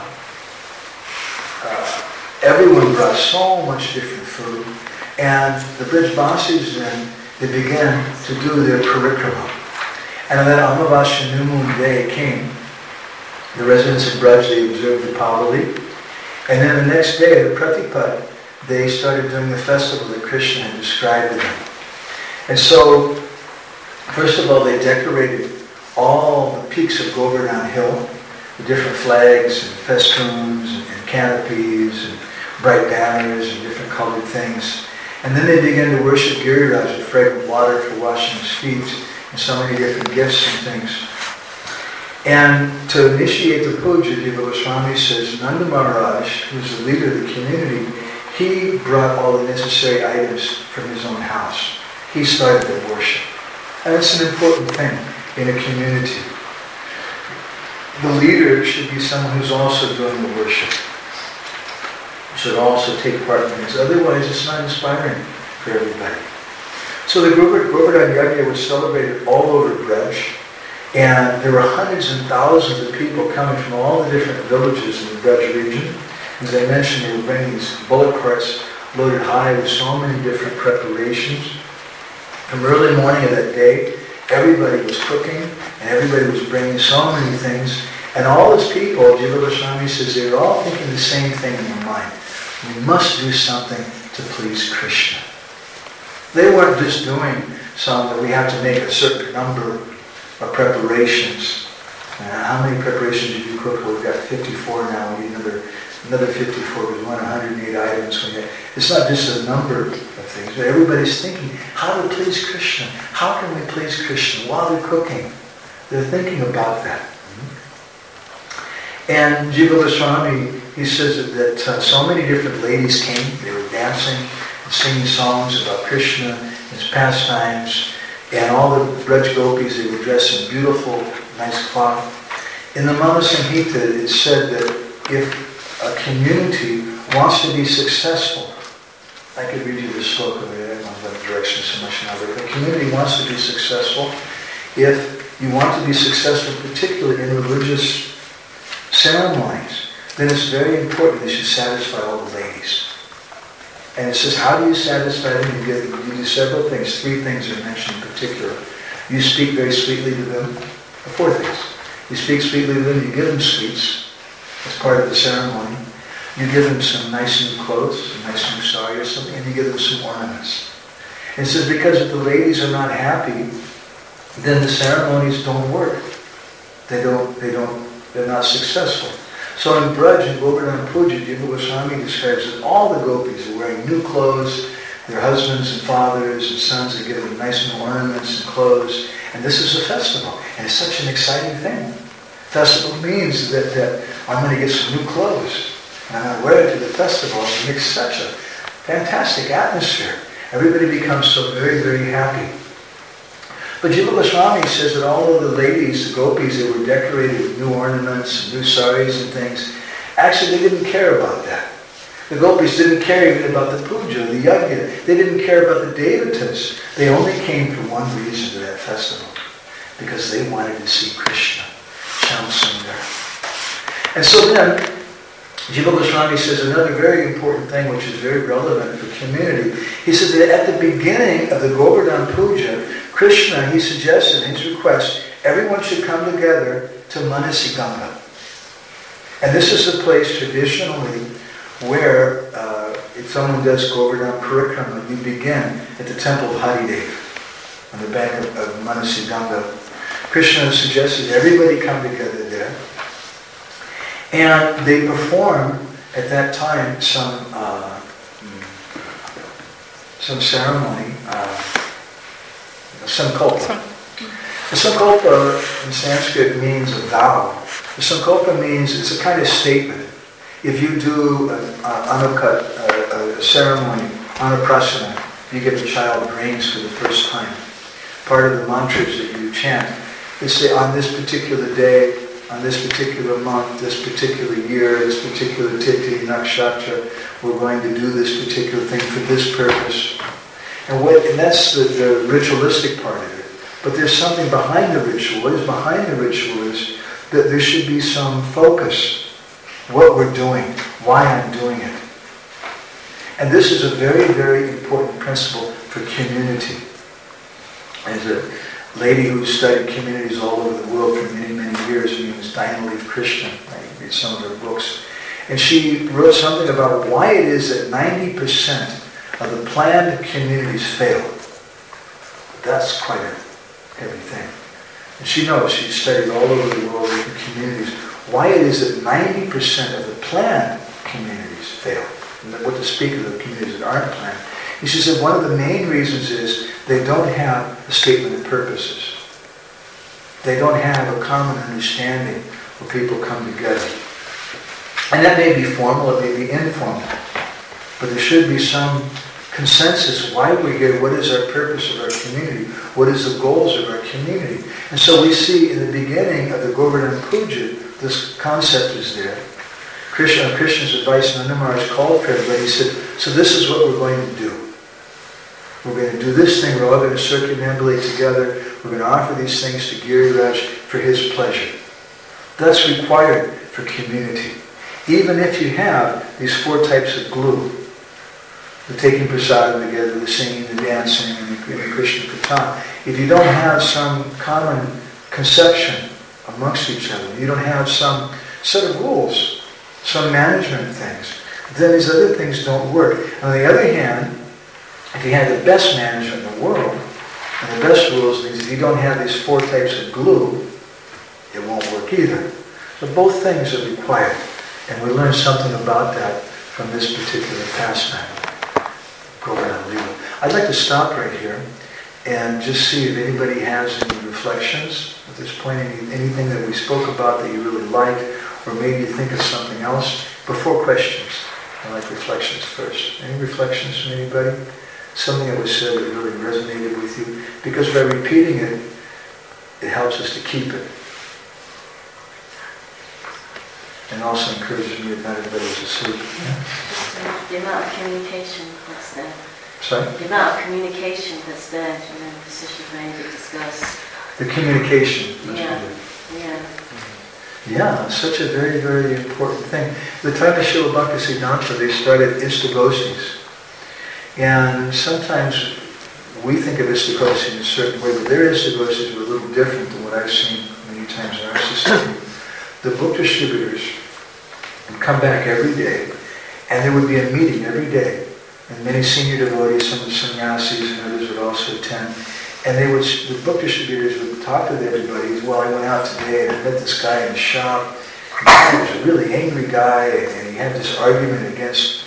[SPEAKER 1] everyone brought so much different food. And the Brijbasis then, they began to do their parikrama. And on that Amavasya New Moon day came, the residents of Braj, they observed the Pavali. And then the next day, the Pratipad, they started doing the festival that Krishna had described to them. And so, first of all, they decorated all the peaks of Govardhan Hill, the different flags and festoons and canopies and bright banners and different colored things. And then they began to worship Giriraj with fragrant water for washing his feet and so many different gifts and things. And to initiate the puja, Jiva Goswami says, Nanda Maharaj, who's the leader of the community, he brought all the necessary items from his own house. He started the worship. And that's an important thing in a community. The leader should be someone who's also doing the worship. Should also take part in things. Otherwise, it's not inspiring for everybody. So the Govardhan Yajna was celebrated all over Braj, and there were hundreds and thousands of people coming from all the different villages in the Braj region. As I mentioned, they were bringing these bullock carts loaded high with so many different preparations. From early morning of that day, everybody was cooking, and everybody was bringing so many things. And all these people, Jiva Goswami says, they were all thinking the same thing in their mind. We must do something to please Krishna. They weren't just doing some that we have to make a certain number of preparations. How many preparations did you cook? Well, we've got 54 now. We need another 54. We want 108 items. It's not just a number of things, but everybody's thinking, how to please Krishna? How can we please Krishna? While they're cooking, they're thinking about that. And Jiva Goswami, he says that so many different ladies came. They were dancing and singing songs about Krishna, his pastimes, and all the Braj Gopis, they were dressed in beautiful, nice cloth. In the Mama Samhita, it's said that if a community wants to be successful, I could read you this sloka, but I don't know that direction so much now, but if a community wants to be successful, if you want to be successful, particularly in religious ceremonies, then it's very important that you satisfy all the ladies. And it says, how do you satisfy them? You do several things. 3 things are mentioned in particular. You speak very sweetly to them. 4 things. You speak sweetly to them, you give them sweets as part of the ceremony. You give them some nice new clothes, some nice new sari or something, and you give them some ornaments. And it says, because if the ladies are not happy, then the ceremonies don't work. They're not successful. So in Braj and Govardhan Puja, Jiva Goswami describes that all the gopis are wearing new clothes, their husbands and fathers and sons are giving them nice new ornaments and clothes, and this is a festival. And it's such an exciting thing. Festival means that I'm going to get some new clothes, and I'm going to wear it to the festival, and it makes such a fantastic atmosphere. Everybody becomes so very, very happy. But Jiva Goswami says that all of the ladies, the gopis, they were decorated with new ornaments and new saris and things. Actually, they didn't care about that. The gopis didn't care even about the puja, the yajna. They didn't care about the devatas. They only came for one reason to that festival, because they wanted to see Krishna, Shyam Sundar. And so then, Jiva Goswami says another very important thing which is very relevant for community. He says that at the beginning of the Govardhan Puja, Krishna, he suggested in his request, everyone should come together to Manasi Ganga. And this is the place traditionally where if someone does Govardhan Parikrama, you begin at the temple of Haridev on the bank of Manasi Ganga. Krishna suggested everybody come together there. And they perform at that time some ceremony, Sankalpa. The Sankalpa in Sanskrit means a vow. The Sankalpa means it's a kind of statement. If you do an anukat, a ceremony, anaprasana, you give a child brains for the first time. Part of the mantras that you chant is say, on this particular day, on this particular month, this particular year, this particular tithi, nakshatra, we're going to do this particular thing for this purpose. And that's the ritualistic part of it. But there's something behind the ritual. What is behind the ritual is that there should be some focus. What we're doing, why I'm doing it. And this is a very, very important principle for community. As a lady who studied communities all over the world for many, many years, her name is Dynaleaf Krishna. I read some of her books. And she wrote something about why it is that 90% of the planned communities fail. That's quite a heavy thing. And she knows, she studied all over the world for communities, why it is that 90% of the planned communities fail. And what to speak of the communities that aren't planned. And she said one of the main reasons is they don't have a statement of purposes. They don't have a common understanding where people come together. And that may be formal, it may be informal. But there should be some consensus why we're here, what is our purpose of our community, what is the goals of our community. And so we see in the beginning of the Govardhan Puja, this concept is there. Krishna's advice, Nanda Maharaj called for everybody. He said, so this is what we're going to do. We're going to do this thing. We're all going to circumambulate together. We're going to offer these things to Giriraj for his pleasure. That's required for community. Even if you have these 4 types of glue, the taking prasadam together, the singing, the dancing, and the Krishna Katha, if you don't have some common conception amongst each other, you don't have some set of rules, some management things, then these other things don't work. On the other hand, if you have the best management in the world, and the best rules, means if you don't have these 4 types of glue, it won't work either. So both things are required. And we learn something about that from this particular pastime. I'd like to stop right here and just see if anybody has any reflections at this point, anything that we spoke about that you really liked, or maybe you think of something else. Before questions, I like reflections first. Any reflections from anybody? Something that was said that really resonated with you? Because by repeating it, it helps us to keep it. And also encourages me that not everybody is asleep. Yeah.
[SPEAKER 3] The amount of communication that's there.
[SPEAKER 1] Sorry?
[SPEAKER 3] The amount of communication that's there, the session trying to discuss.
[SPEAKER 1] The communication.
[SPEAKER 3] Yeah.
[SPEAKER 1] Yeah, it's such a very, very important thing. The time of Srila Bhaktisiddhanta, they started Istagosis. And sometimes we think of Istagosis in a certain way, but their Istagosis were a little different than what I've seen many times in our society. The book distributors would come back every day, and there would be a meeting every day. And many senior devotees, some of the sannyasis and others would also attend. And the book distributors would talk to everybody. Well, I went out today and I met this guy in the shop. And he was a really angry guy, and he had this argument against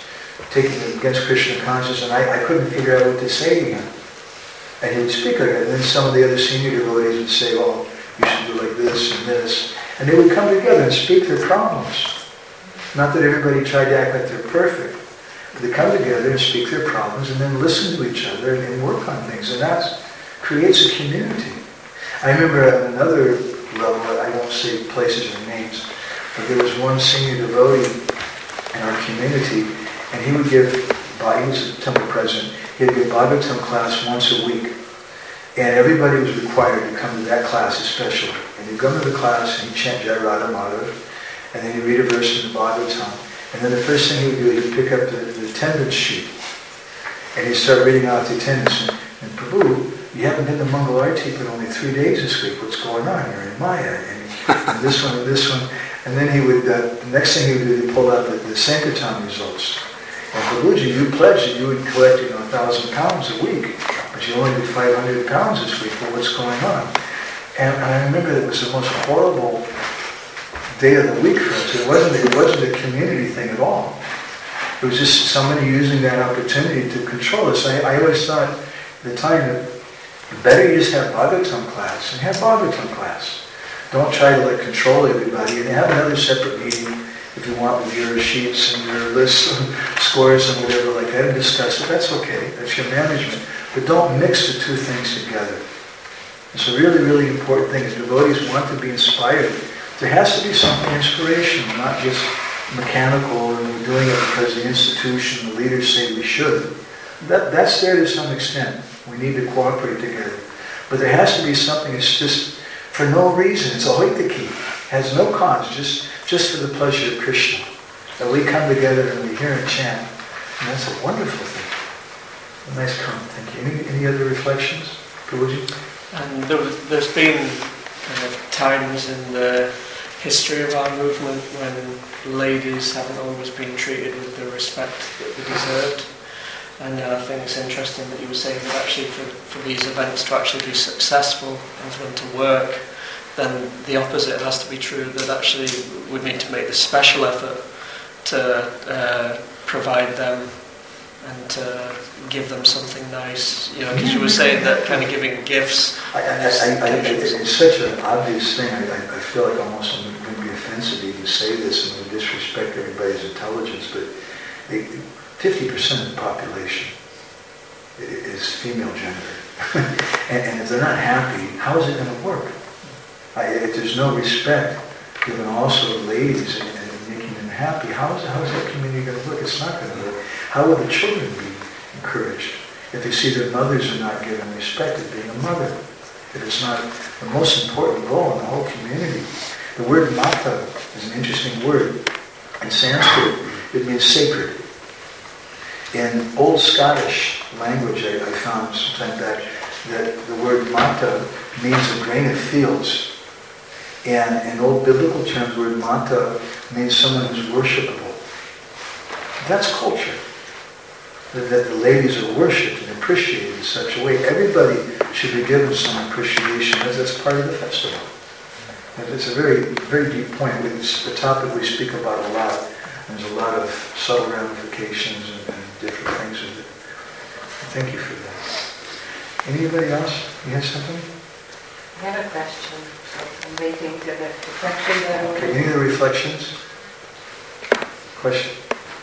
[SPEAKER 1] Krishna consciousness, and I couldn't figure out what to say to him. And he would speak like that. And then some of the other senior devotees would say, oh, you should do like this and this. And they would come together and speak their problems. Not that everybody tried to act like they're perfect. But they come together and speak their problems and then listen to each other and work on things. And that creates a community. I remember at another level, I won't say places or names, but there was one senior devotee in our community, and he would give, he was a temple president, he'd give Bhagavatam class once a week. And everybody was required to come to that class especially. And he'd come to the class and he'd chant Jai Radha Madhav, and then he'd read a verse in the Bhagavatam. And then the first thing he would do, he'd pick up the attendance sheet. And he'd start reading out the attendance. And Prabhu, you haven't been to Mangal Arati for only 3 days this week. What's going on? You're in Maya. And this one and this one. And then he would, the next thing he would do, he'd pull out the Sankirtan results. And Prabhuji, you pledged that you would collect 1,000 pounds a week. But you only did 500 pounds this week. Well, what's going on? And I remember it was the most horrible day of the week for us. It wasn't a community thing at all. It was just somebody using that opportunity to control us. I always thought at the time that better you just have Bhagavatam class and have Bhagavatam class. Don't try to control everybody, and have another separate meeting if you want with your sheets and your lists and scores and whatever like that and discuss it. That's okay. That's your management. But don't mix the two things together. It's a really, really important thing. If devotees want to be inspired, there has to be something inspirational, not just mechanical and we're doing it because the institution, the leaders say we should. That's there to some extent. We need to cooperate together. But there has to be something that's just for no reason. It's a hoitaki. It has no cause, just for the pleasure of Krishna. That we come together and we hear and chant. And that's a wonderful thing. A nice comment, thank you. Any other reflections, Prabhuji?
[SPEAKER 7] And there's been kind of times in the history of our movement when ladies haven't always been treated with the respect that they deserved. And I think it's interesting that you were saying that actually for these events to actually be successful and for them to work, then the opposite has to be true, that actually we need to make the special effort to provide them and to give them something nice, because you were saying that kind of giving gifts.
[SPEAKER 1] It's such an obvious thing. I feel like almost I'm going to be offensive to even say this and disrespect everybody's intelligence, but 50% of the population is female gender. and if they're not happy, how is it going to work? If there's no respect given also to ladies and making them happy, how is that community going to work? It's not going to work. How will the children be encouraged if they see their mothers are not given respect as being a mother? If it's not the most important role in the whole community. The word mata is an interesting word. In Sanskrit, it means sacred. In Old Scottish language, I found some time back that the word mata means a grain of fields. And in old biblical terms, the word mata means someone who's worshipable. That's culture. that the ladies are worshipped and appreciated in such a way. Everybody should be given some appreciation as that's part of the festival. And it's a very, very deep point. It's a topic we speak about a lot. There's a lot of subtle ramifications and different things with it. Thank you for that. Anybody else? You had something?
[SPEAKER 2] I have a question. So I'm waiting to the reflection.
[SPEAKER 1] Okay, any other reflections? Question?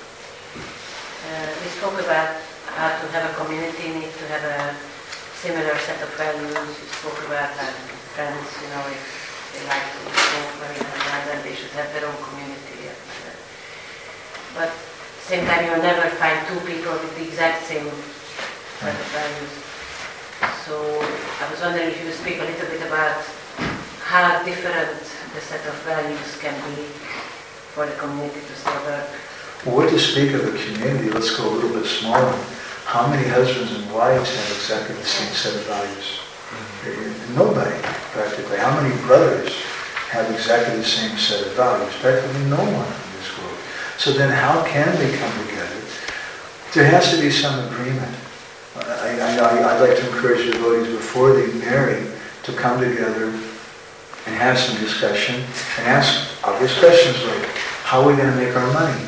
[SPEAKER 3] We spoke about how to have a community, need to have a similar set of values. We spoke about friends, if they like to smoke marijuana, then they should have their own community. But at the same time, you'll never find two people with the exact same set of values. So I was wondering if you could speak a little bit about how different the set of values can be for the community to still work.
[SPEAKER 1] Well, what to speak of a community, let's go a little bit smaller. How many husbands and wives have exactly the same set of values? Nobody, practically. How many brothers have exactly the same set of values? Practically no one in this world. So then how can they come together? There has to be some agreement. I'd like to encourage devotees before they marry to come together and have some discussion and ask obvious questions like, how are we going to make our money?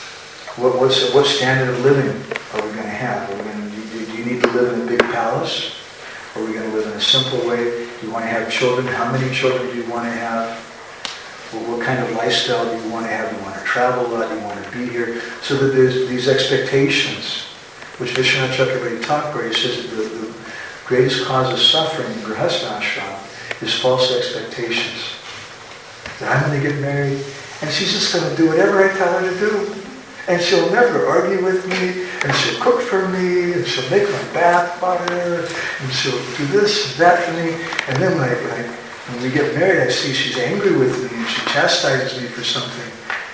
[SPEAKER 1] What standard of living are we going to have? Do you need to live in a big palace? Are we going to live in a simple way? Do you want to have children? How many children do you want to have? What kind of lifestyle do you want to have? Do you want to travel a lot? Do you want to be here? So that there's these expectations, which Vishwanath Chakravarti Thakur says that the greatest cause of suffering in Grihastha Ashrama is false expectations. That I'm going to get married, and she's just going to do whatever I tell her to do. And she'll never argue with me, and she'll cook for me, and she'll make my bath butter, and she'll do this and that for me. And then when we get married, I see she's angry with me, and she chastises me for something.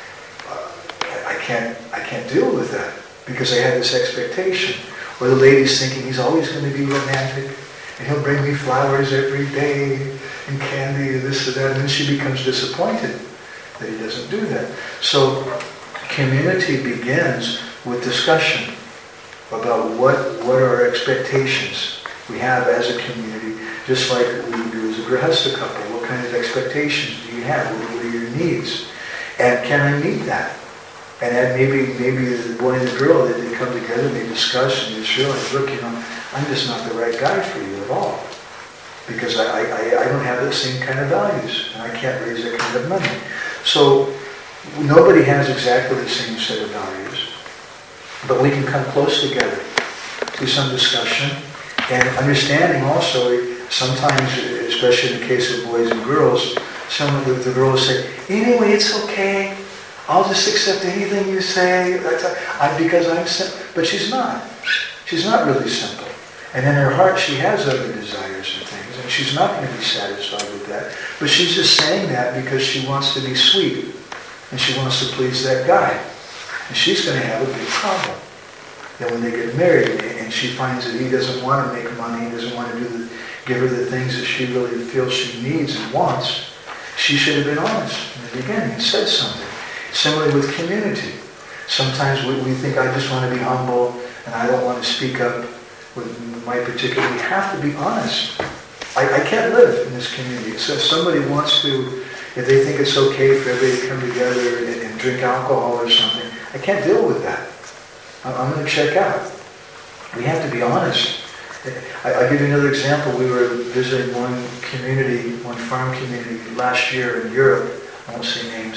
[SPEAKER 1] I can't deal with that, because I had this expectation. Or the lady's thinking he's always going to be romantic, and he'll bring me flowers every day, and candy, and this and that, and then she becomes disappointed that he doesn't do that. So community begins with discussion about what are our expectations we have as a community, just like we do as a Grihastha couple. What kind of expectations do you have? What are your needs? And can I meet that? And then maybe the boy and the girl, they come together and they discuss and you just realize, look, I'm just not the right guy for you at all. Because I don't have the same kind of values and I can't raise that kind of money. So nobody has exactly the same set of values, but we can come close together to some discussion and understanding also. Sometimes, especially in the case of boys and girls, some of the girls say, anyway, it's okay, I'll just accept anything you say, because I'm simple. But she's not. She's not really simple. And in her heart she has other desires and things, and she's not going to be satisfied with that. But she's just saying that because she wants to be sweet. And she wants to please that guy. And she's going to have a big problem. Then when they get married and she finds that he doesn't want to make money, he doesn't want to give her the things that she really feels she needs and wants, she should have been honest in the beginning and said something. Similarly with community. Sometimes we think I just want to be humble and I don't want to speak up with my particular. We have to be honest. I can't live in this community. So if somebody wants to, if they think it's okay for everybody to come together and drink alcohol or something, I can't deal with that. I'm going to check out. We have to be honest. I'll give you another example. We were visiting one community, one farm community last year in Europe. I won't say names.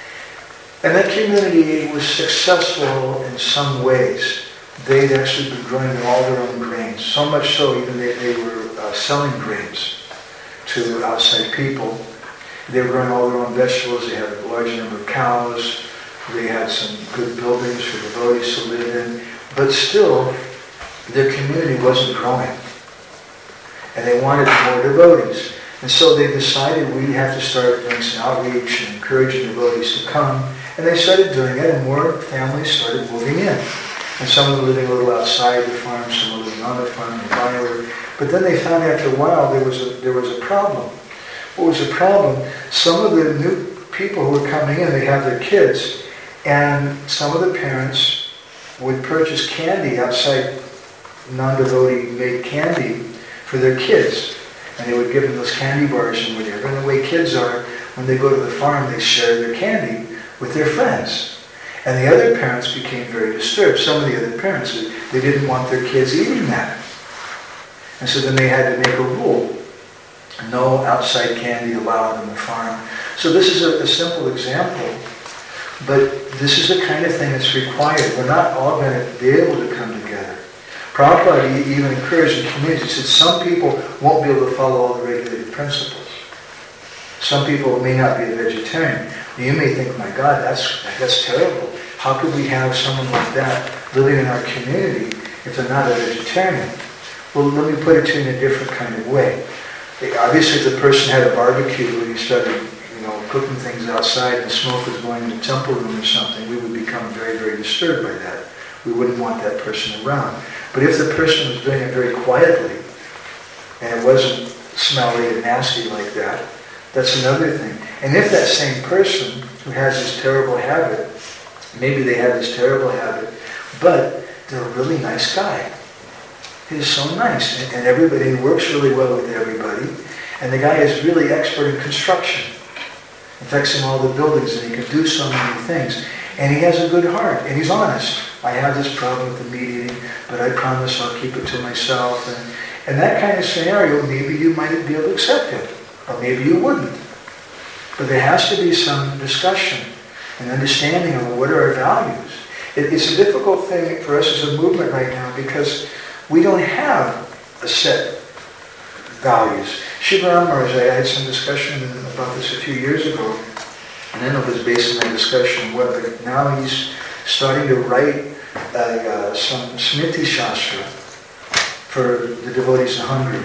[SPEAKER 1] And that community was successful in some ways. They'd actually been growing all their own grains. So much so even they were selling grains to outside people. They were growing all their own vegetables. They had a large number of cows. They had some good buildings for devotees to live in. But still, their community wasn't growing. And they wanted more devotees. And so they decided we have to start doing some outreach and encouraging devotees to come. And they started doing it, and more families started moving in. And some were living a little outside the farm, some were living on the farm, nearby. But then they found after a while there was a problem. What was the problem? Some of the new people who were coming in, they had their kids, and some of the parents would purchase candy outside, non-devotee made candy for their kids. And they would give them those candy bars and whatever. And the way kids are, when they go to the farm, they share their candy with their friends. And the other parents became very disturbed. Some of the other parents, they didn't want their kids eating that. And so then they had to make a rule. No outside candy allowed on the farm. So this is a simple example, but this is the kind of thing that's required. We're not all going to be able to come together. Prabhupada even encouraged in communities, he said some people won't be able to follow all the regulated principles. Some people may not be a vegetarian. You may think, my God, that's terrible. How could we have someone like that living in our community if they're not a vegetarian? Well, let me put it to you in a different kind of way. Obviously, if the person had a barbecue when he started, cooking things outside and smoke was going in the temple room or something, we would become very, very disturbed by that. We wouldn't want that person around. But if the person was doing it very quietly, and it wasn't smelly and nasty like that, that's another thing. And if that same person who has this terrible habit, maybe they have this terrible habit, but they're a really nice guy. He's so nice, and everybody works really well with everybody, and the guy is really expert in construction, fixing all the buildings, and he can do so many things. And he has a good heart, and he's honest. I have this problem with the meat eating, but I promise I'll keep it to myself. And that kind of scenario, maybe you might be able to accept it, or maybe you wouldn't. But there has to be some discussion and understanding of what are our values. It's a difficult thing for us as a movement right now because we don't have a set values. Shiva Maharaj, I had some discussion about this a few years ago, and I don't know if it was based on that discussion, but now he's starting to write some Smriti Shastra for the devotees in Hungary.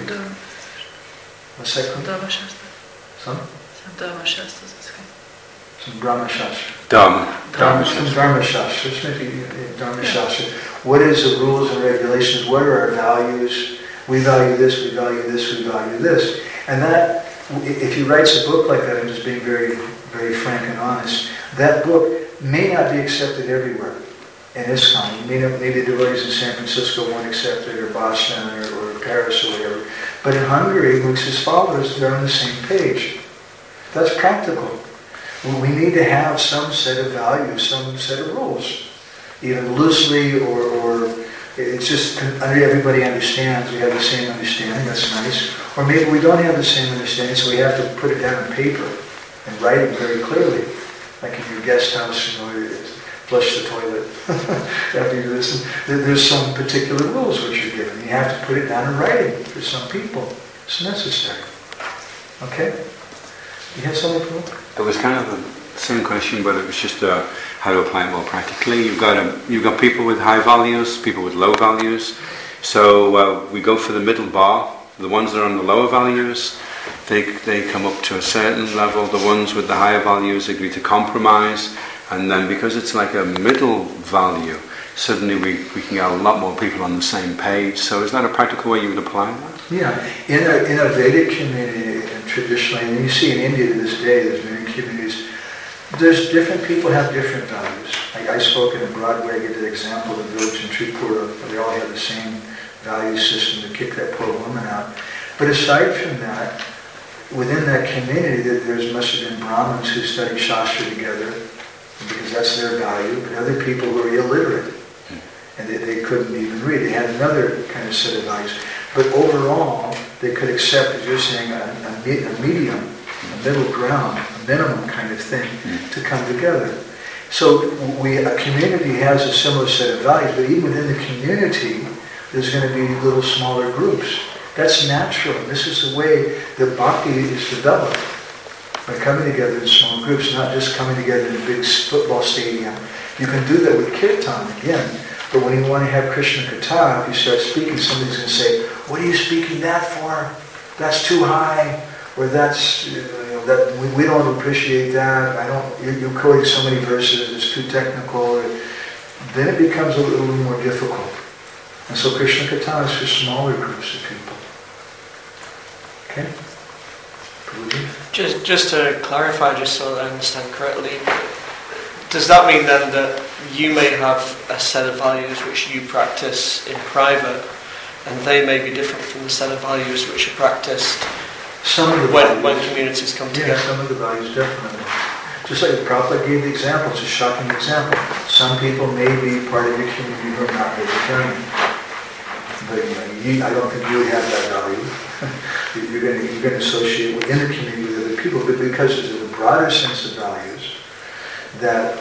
[SPEAKER 1] What's that called?
[SPEAKER 5] Dharma Shastra.
[SPEAKER 1] Some?
[SPEAKER 5] Some Dharma Shastra.
[SPEAKER 1] Some Brahma Shastra.
[SPEAKER 4] Dharma
[SPEAKER 1] Some Dharma Shastra. Smriti Dharma Shastra. What is the rules and regulations? What are our values? We value this, we value this, we value this. And that, if he writes a book like that, I'm just being very, very frank and honest, that book may not be accepted everywhere in ISKCON. Maybe the devotees in San Francisco won't accept it, or Boston, or Paris, or whatever. But in Hungary, amongst his followers, they're on the same page. That's practical. We need to have some set of values, some set of rules, even loosely or it's just everybody understands, we have the same understanding, that's nice. Or maybe we don't have the same understanding, so we have to put it down on paper and write it very clearly. Like in your guest house, flush the toilet after you do this. There's some particular rules which are given. You have to put it down in writing for some people. It's necessary. Okay? You had something for me?
[SPEAKER 4] It was kind of the same question, but it was just how to apply it more practically. You've got people with high values, people with low values. So we go for the middle bar. The ones that are on the lower values, they come up to a certain level. The ones with the higher values agree to compromise. And then because it's like a middle value, suddenly we can get a lot more people on the same page. So is that a practical way you would apply that?
[SPEAKER 1] Yeah. In a Vedic community, and traditionally, and you see in India to this day, there's many communities, there's different people have different values. Like I spoke in a Broadway, I give the example of the village in Tripura, where they all have the same value system to kick that poor woman out. But aside from that, within that community, there must have been Brahmins who studied Shastra together, because that's their value, but other people were illiterate, and they couldn't even read. They had another kind of set of values. But overall, they could accept, as you're saying, a medium, a middle ground, a minimum kind of thing to come together. So a community has a similar set of values, but even within the community, there's going to be little smaller groups. That's natural. This is the way that bhakti is developed. By coming together in small groups, not just coming together in a big football stadium. You can do that with kirtan again, but when you want to have Krishna Katha, if you start speaking, somebody's going to say, "What are you speaking that for? That's too high," or "That's that we don't appreciate that. You're quoting so many verses. It's too technical." Then it becomes a little more difficult, and so Krishna Katha is for smaller groups of people. Okay. Just
[SPEAKER 7] to clarify, just so I understand correctly, does that mean then that you may have a set of values which you practice in private, and they may be different from the set of values which are practiced when communities come together?
[SPEAKER 1] Yeah, some of the values definitely. Just like Prabhupada gave the example, it's a shocking example. Some people may be part of your community who are not vegetarian. But I don't think you would have that value. You're going to associate within the community with other people, but because there's a broader sense of values that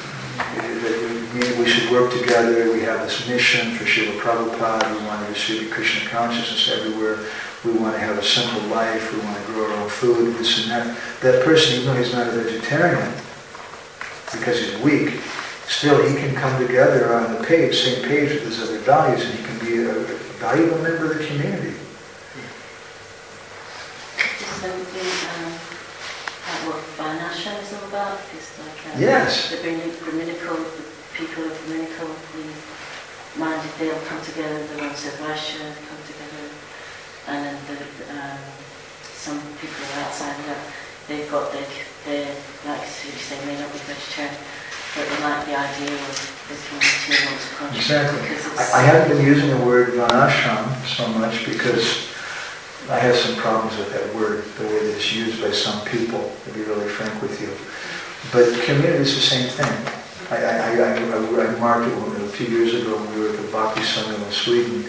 [SPEAKER 1] we should work together. We have this mission for Srila Prabhupada. We want to distribute Krishna consciousness everywhere. We want to have a simple life. We want to grow our own food, this and that. That person, even though he's not a vegetarian, because he's weak, still he can come together on the same page with his other values, and he can be a valuable member of the community.
[SPEAKER 3] What Varnashram is all about? It's like
[SPEAKER 1] yes.
[SPEAKER 3] The people of Brahminical minded, they all come together, the ones of Russia come together, and then some people outside of that, they've got their like you say, may not be vegetarian, but they like the idea of the community and also contribute.
[SPEAKER 1] Exactly. I haven't been using the word Varnashram so much because I have some problems with that word, the way that it's used by some people, to be really frank with you. But community is the same thing. I marked it a few years ago when we were at the Bhakti Sangam in Sweden.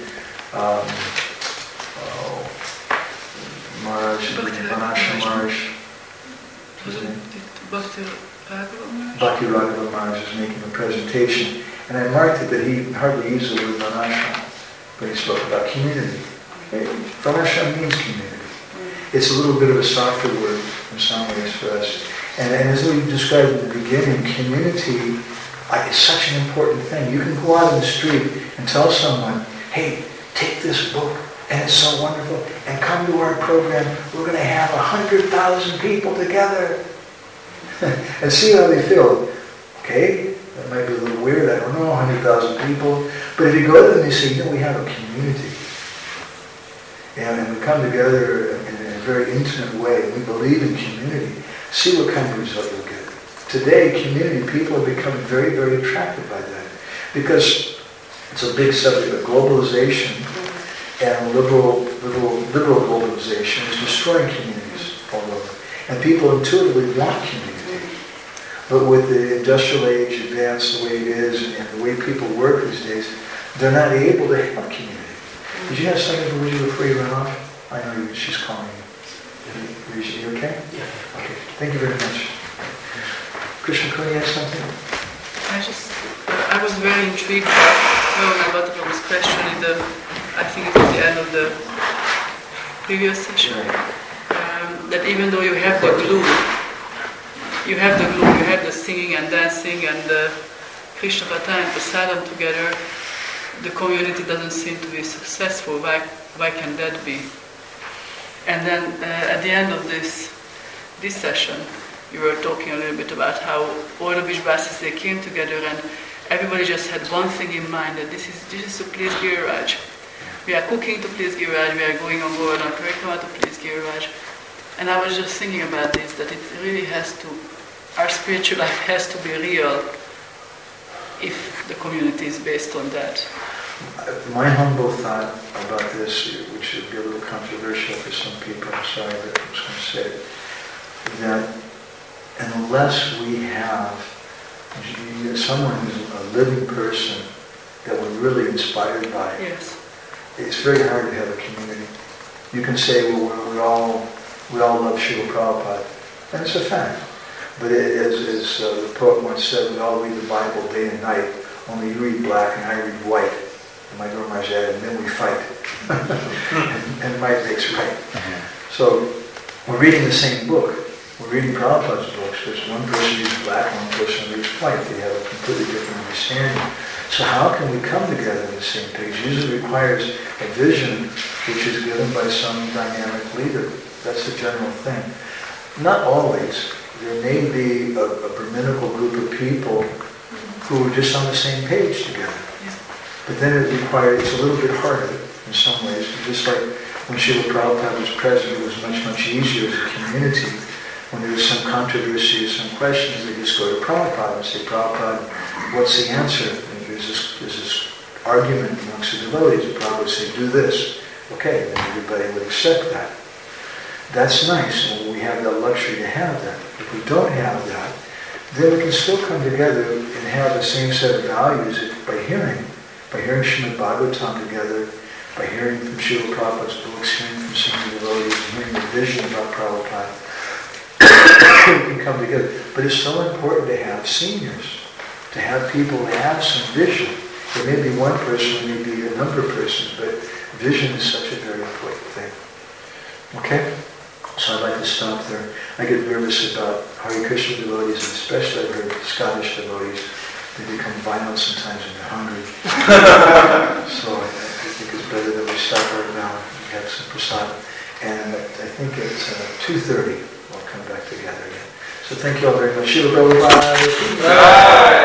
[SPEAKER 1] Maharaj, Varnashram Maharaj. What's his name? Bhakti Raghava Maharaj was making a presentation. And I marked it that he hardly used the word Varnashram, but he spoke about community. Varnashram means community. It's a little bit of a softer word in some ways for us. And as we described in the beginning, community is such an important thing. You can go out in the street and tell someone, hey, take this book, and it's so wonderful, and come to our program. We're going to have 100,000 people together. And see how they feel. Okay, that might be a little weird, I don't know, 100,000 people. But if you go to them and say, we have a community. And we come together in a very intimate way. We believe in community. See what kind of result you'll get. Today, community people are becoming very, very attracted by that. Because it's a big subject of globalization, and liberal globalization is destroying communities all over. And people intuitively want community. But with the industrial age advanced the way it is, and the way people work these days, they're not able to have community. Did you have something before you run off? I know she's calling you. You okay? Yeah. Okay. Thank you very much. Krishna, could you have something?
[SPEAKER 5] I was very intrigued by what was questioned in I think it was the end of the previous session. That even though you have the glue, you have the singing and dancing and the Krishna Katha and Prasadam together, the community doesn't seem to be successful. Why can that be? And then at the end of this session, you were talking a little bit about how all the Vishvasis, they came together and everybody just had one thing in mind, that this is to please Giriraj. We are cooking to please Giriraj, we are going on board on Parikrama to please Giriraj. And I was just thinking about this, that it really our spiritual life has to be real if the community is based on that.
[SPEAKER 1] My humble thought about this, which would be a little controversial for some people, I'm sorry, but I'm just going to say it, that unless we have someone who's a living person that we're really inspired by,
[SPEAKER 5] yes,
[SPEAKER 1] it's very hard to have a community. You can say, well, we all love Srila Prabhupada, and it's a fact. But as the poet once said, we all read the Bible day and night, only you read black and I read white. And my Guru Maharaj added, and then we fight. and might makes right. So we're reading the same book. We're reading Prabhupada's books. There's one person reads black, one person reads white. They have a completely different understanding. So how can we come together on the same page? Usually requires a vision which is given by some dynamic leader. That's the general thing. Not always. There may be a Brahminical group of people who are just on the same page together. But then it's a little bit harder in some ways. Just like when Srila Prabhupada was present, it was much, much easier as a community when there's some controversy or some questions, they just go to Prabhupada and say, Prabhupada, what's the answer? And there's this argument amongst the devotees, and Prabhupada would say, do this. Okay, then everybody would accept that. That's nice, and we have that luxury to have that. If we don't have that, then we can still come together and have the same set of values by hearing Srimad Bhagavatam together, by hearing from Srila Prabhupada's books, hearing from senior devotees, hearing the vision about Prabhupada. We can come together. But it's so important to have seniors, to have people who have some vision. There may be one person, there may be a number of persons, but vision is such a very important thing. Okay? So I'd like to stop there. I get nervous about Hare Krishna devotees, and especially I've heard Scottish devotees. They become violent sometimes when they're hungry. So I think it's better that we stop right now and have some prasad. And I think it's 2:30 we'll come back together again. So thank you all very much. Srila Prabhupada.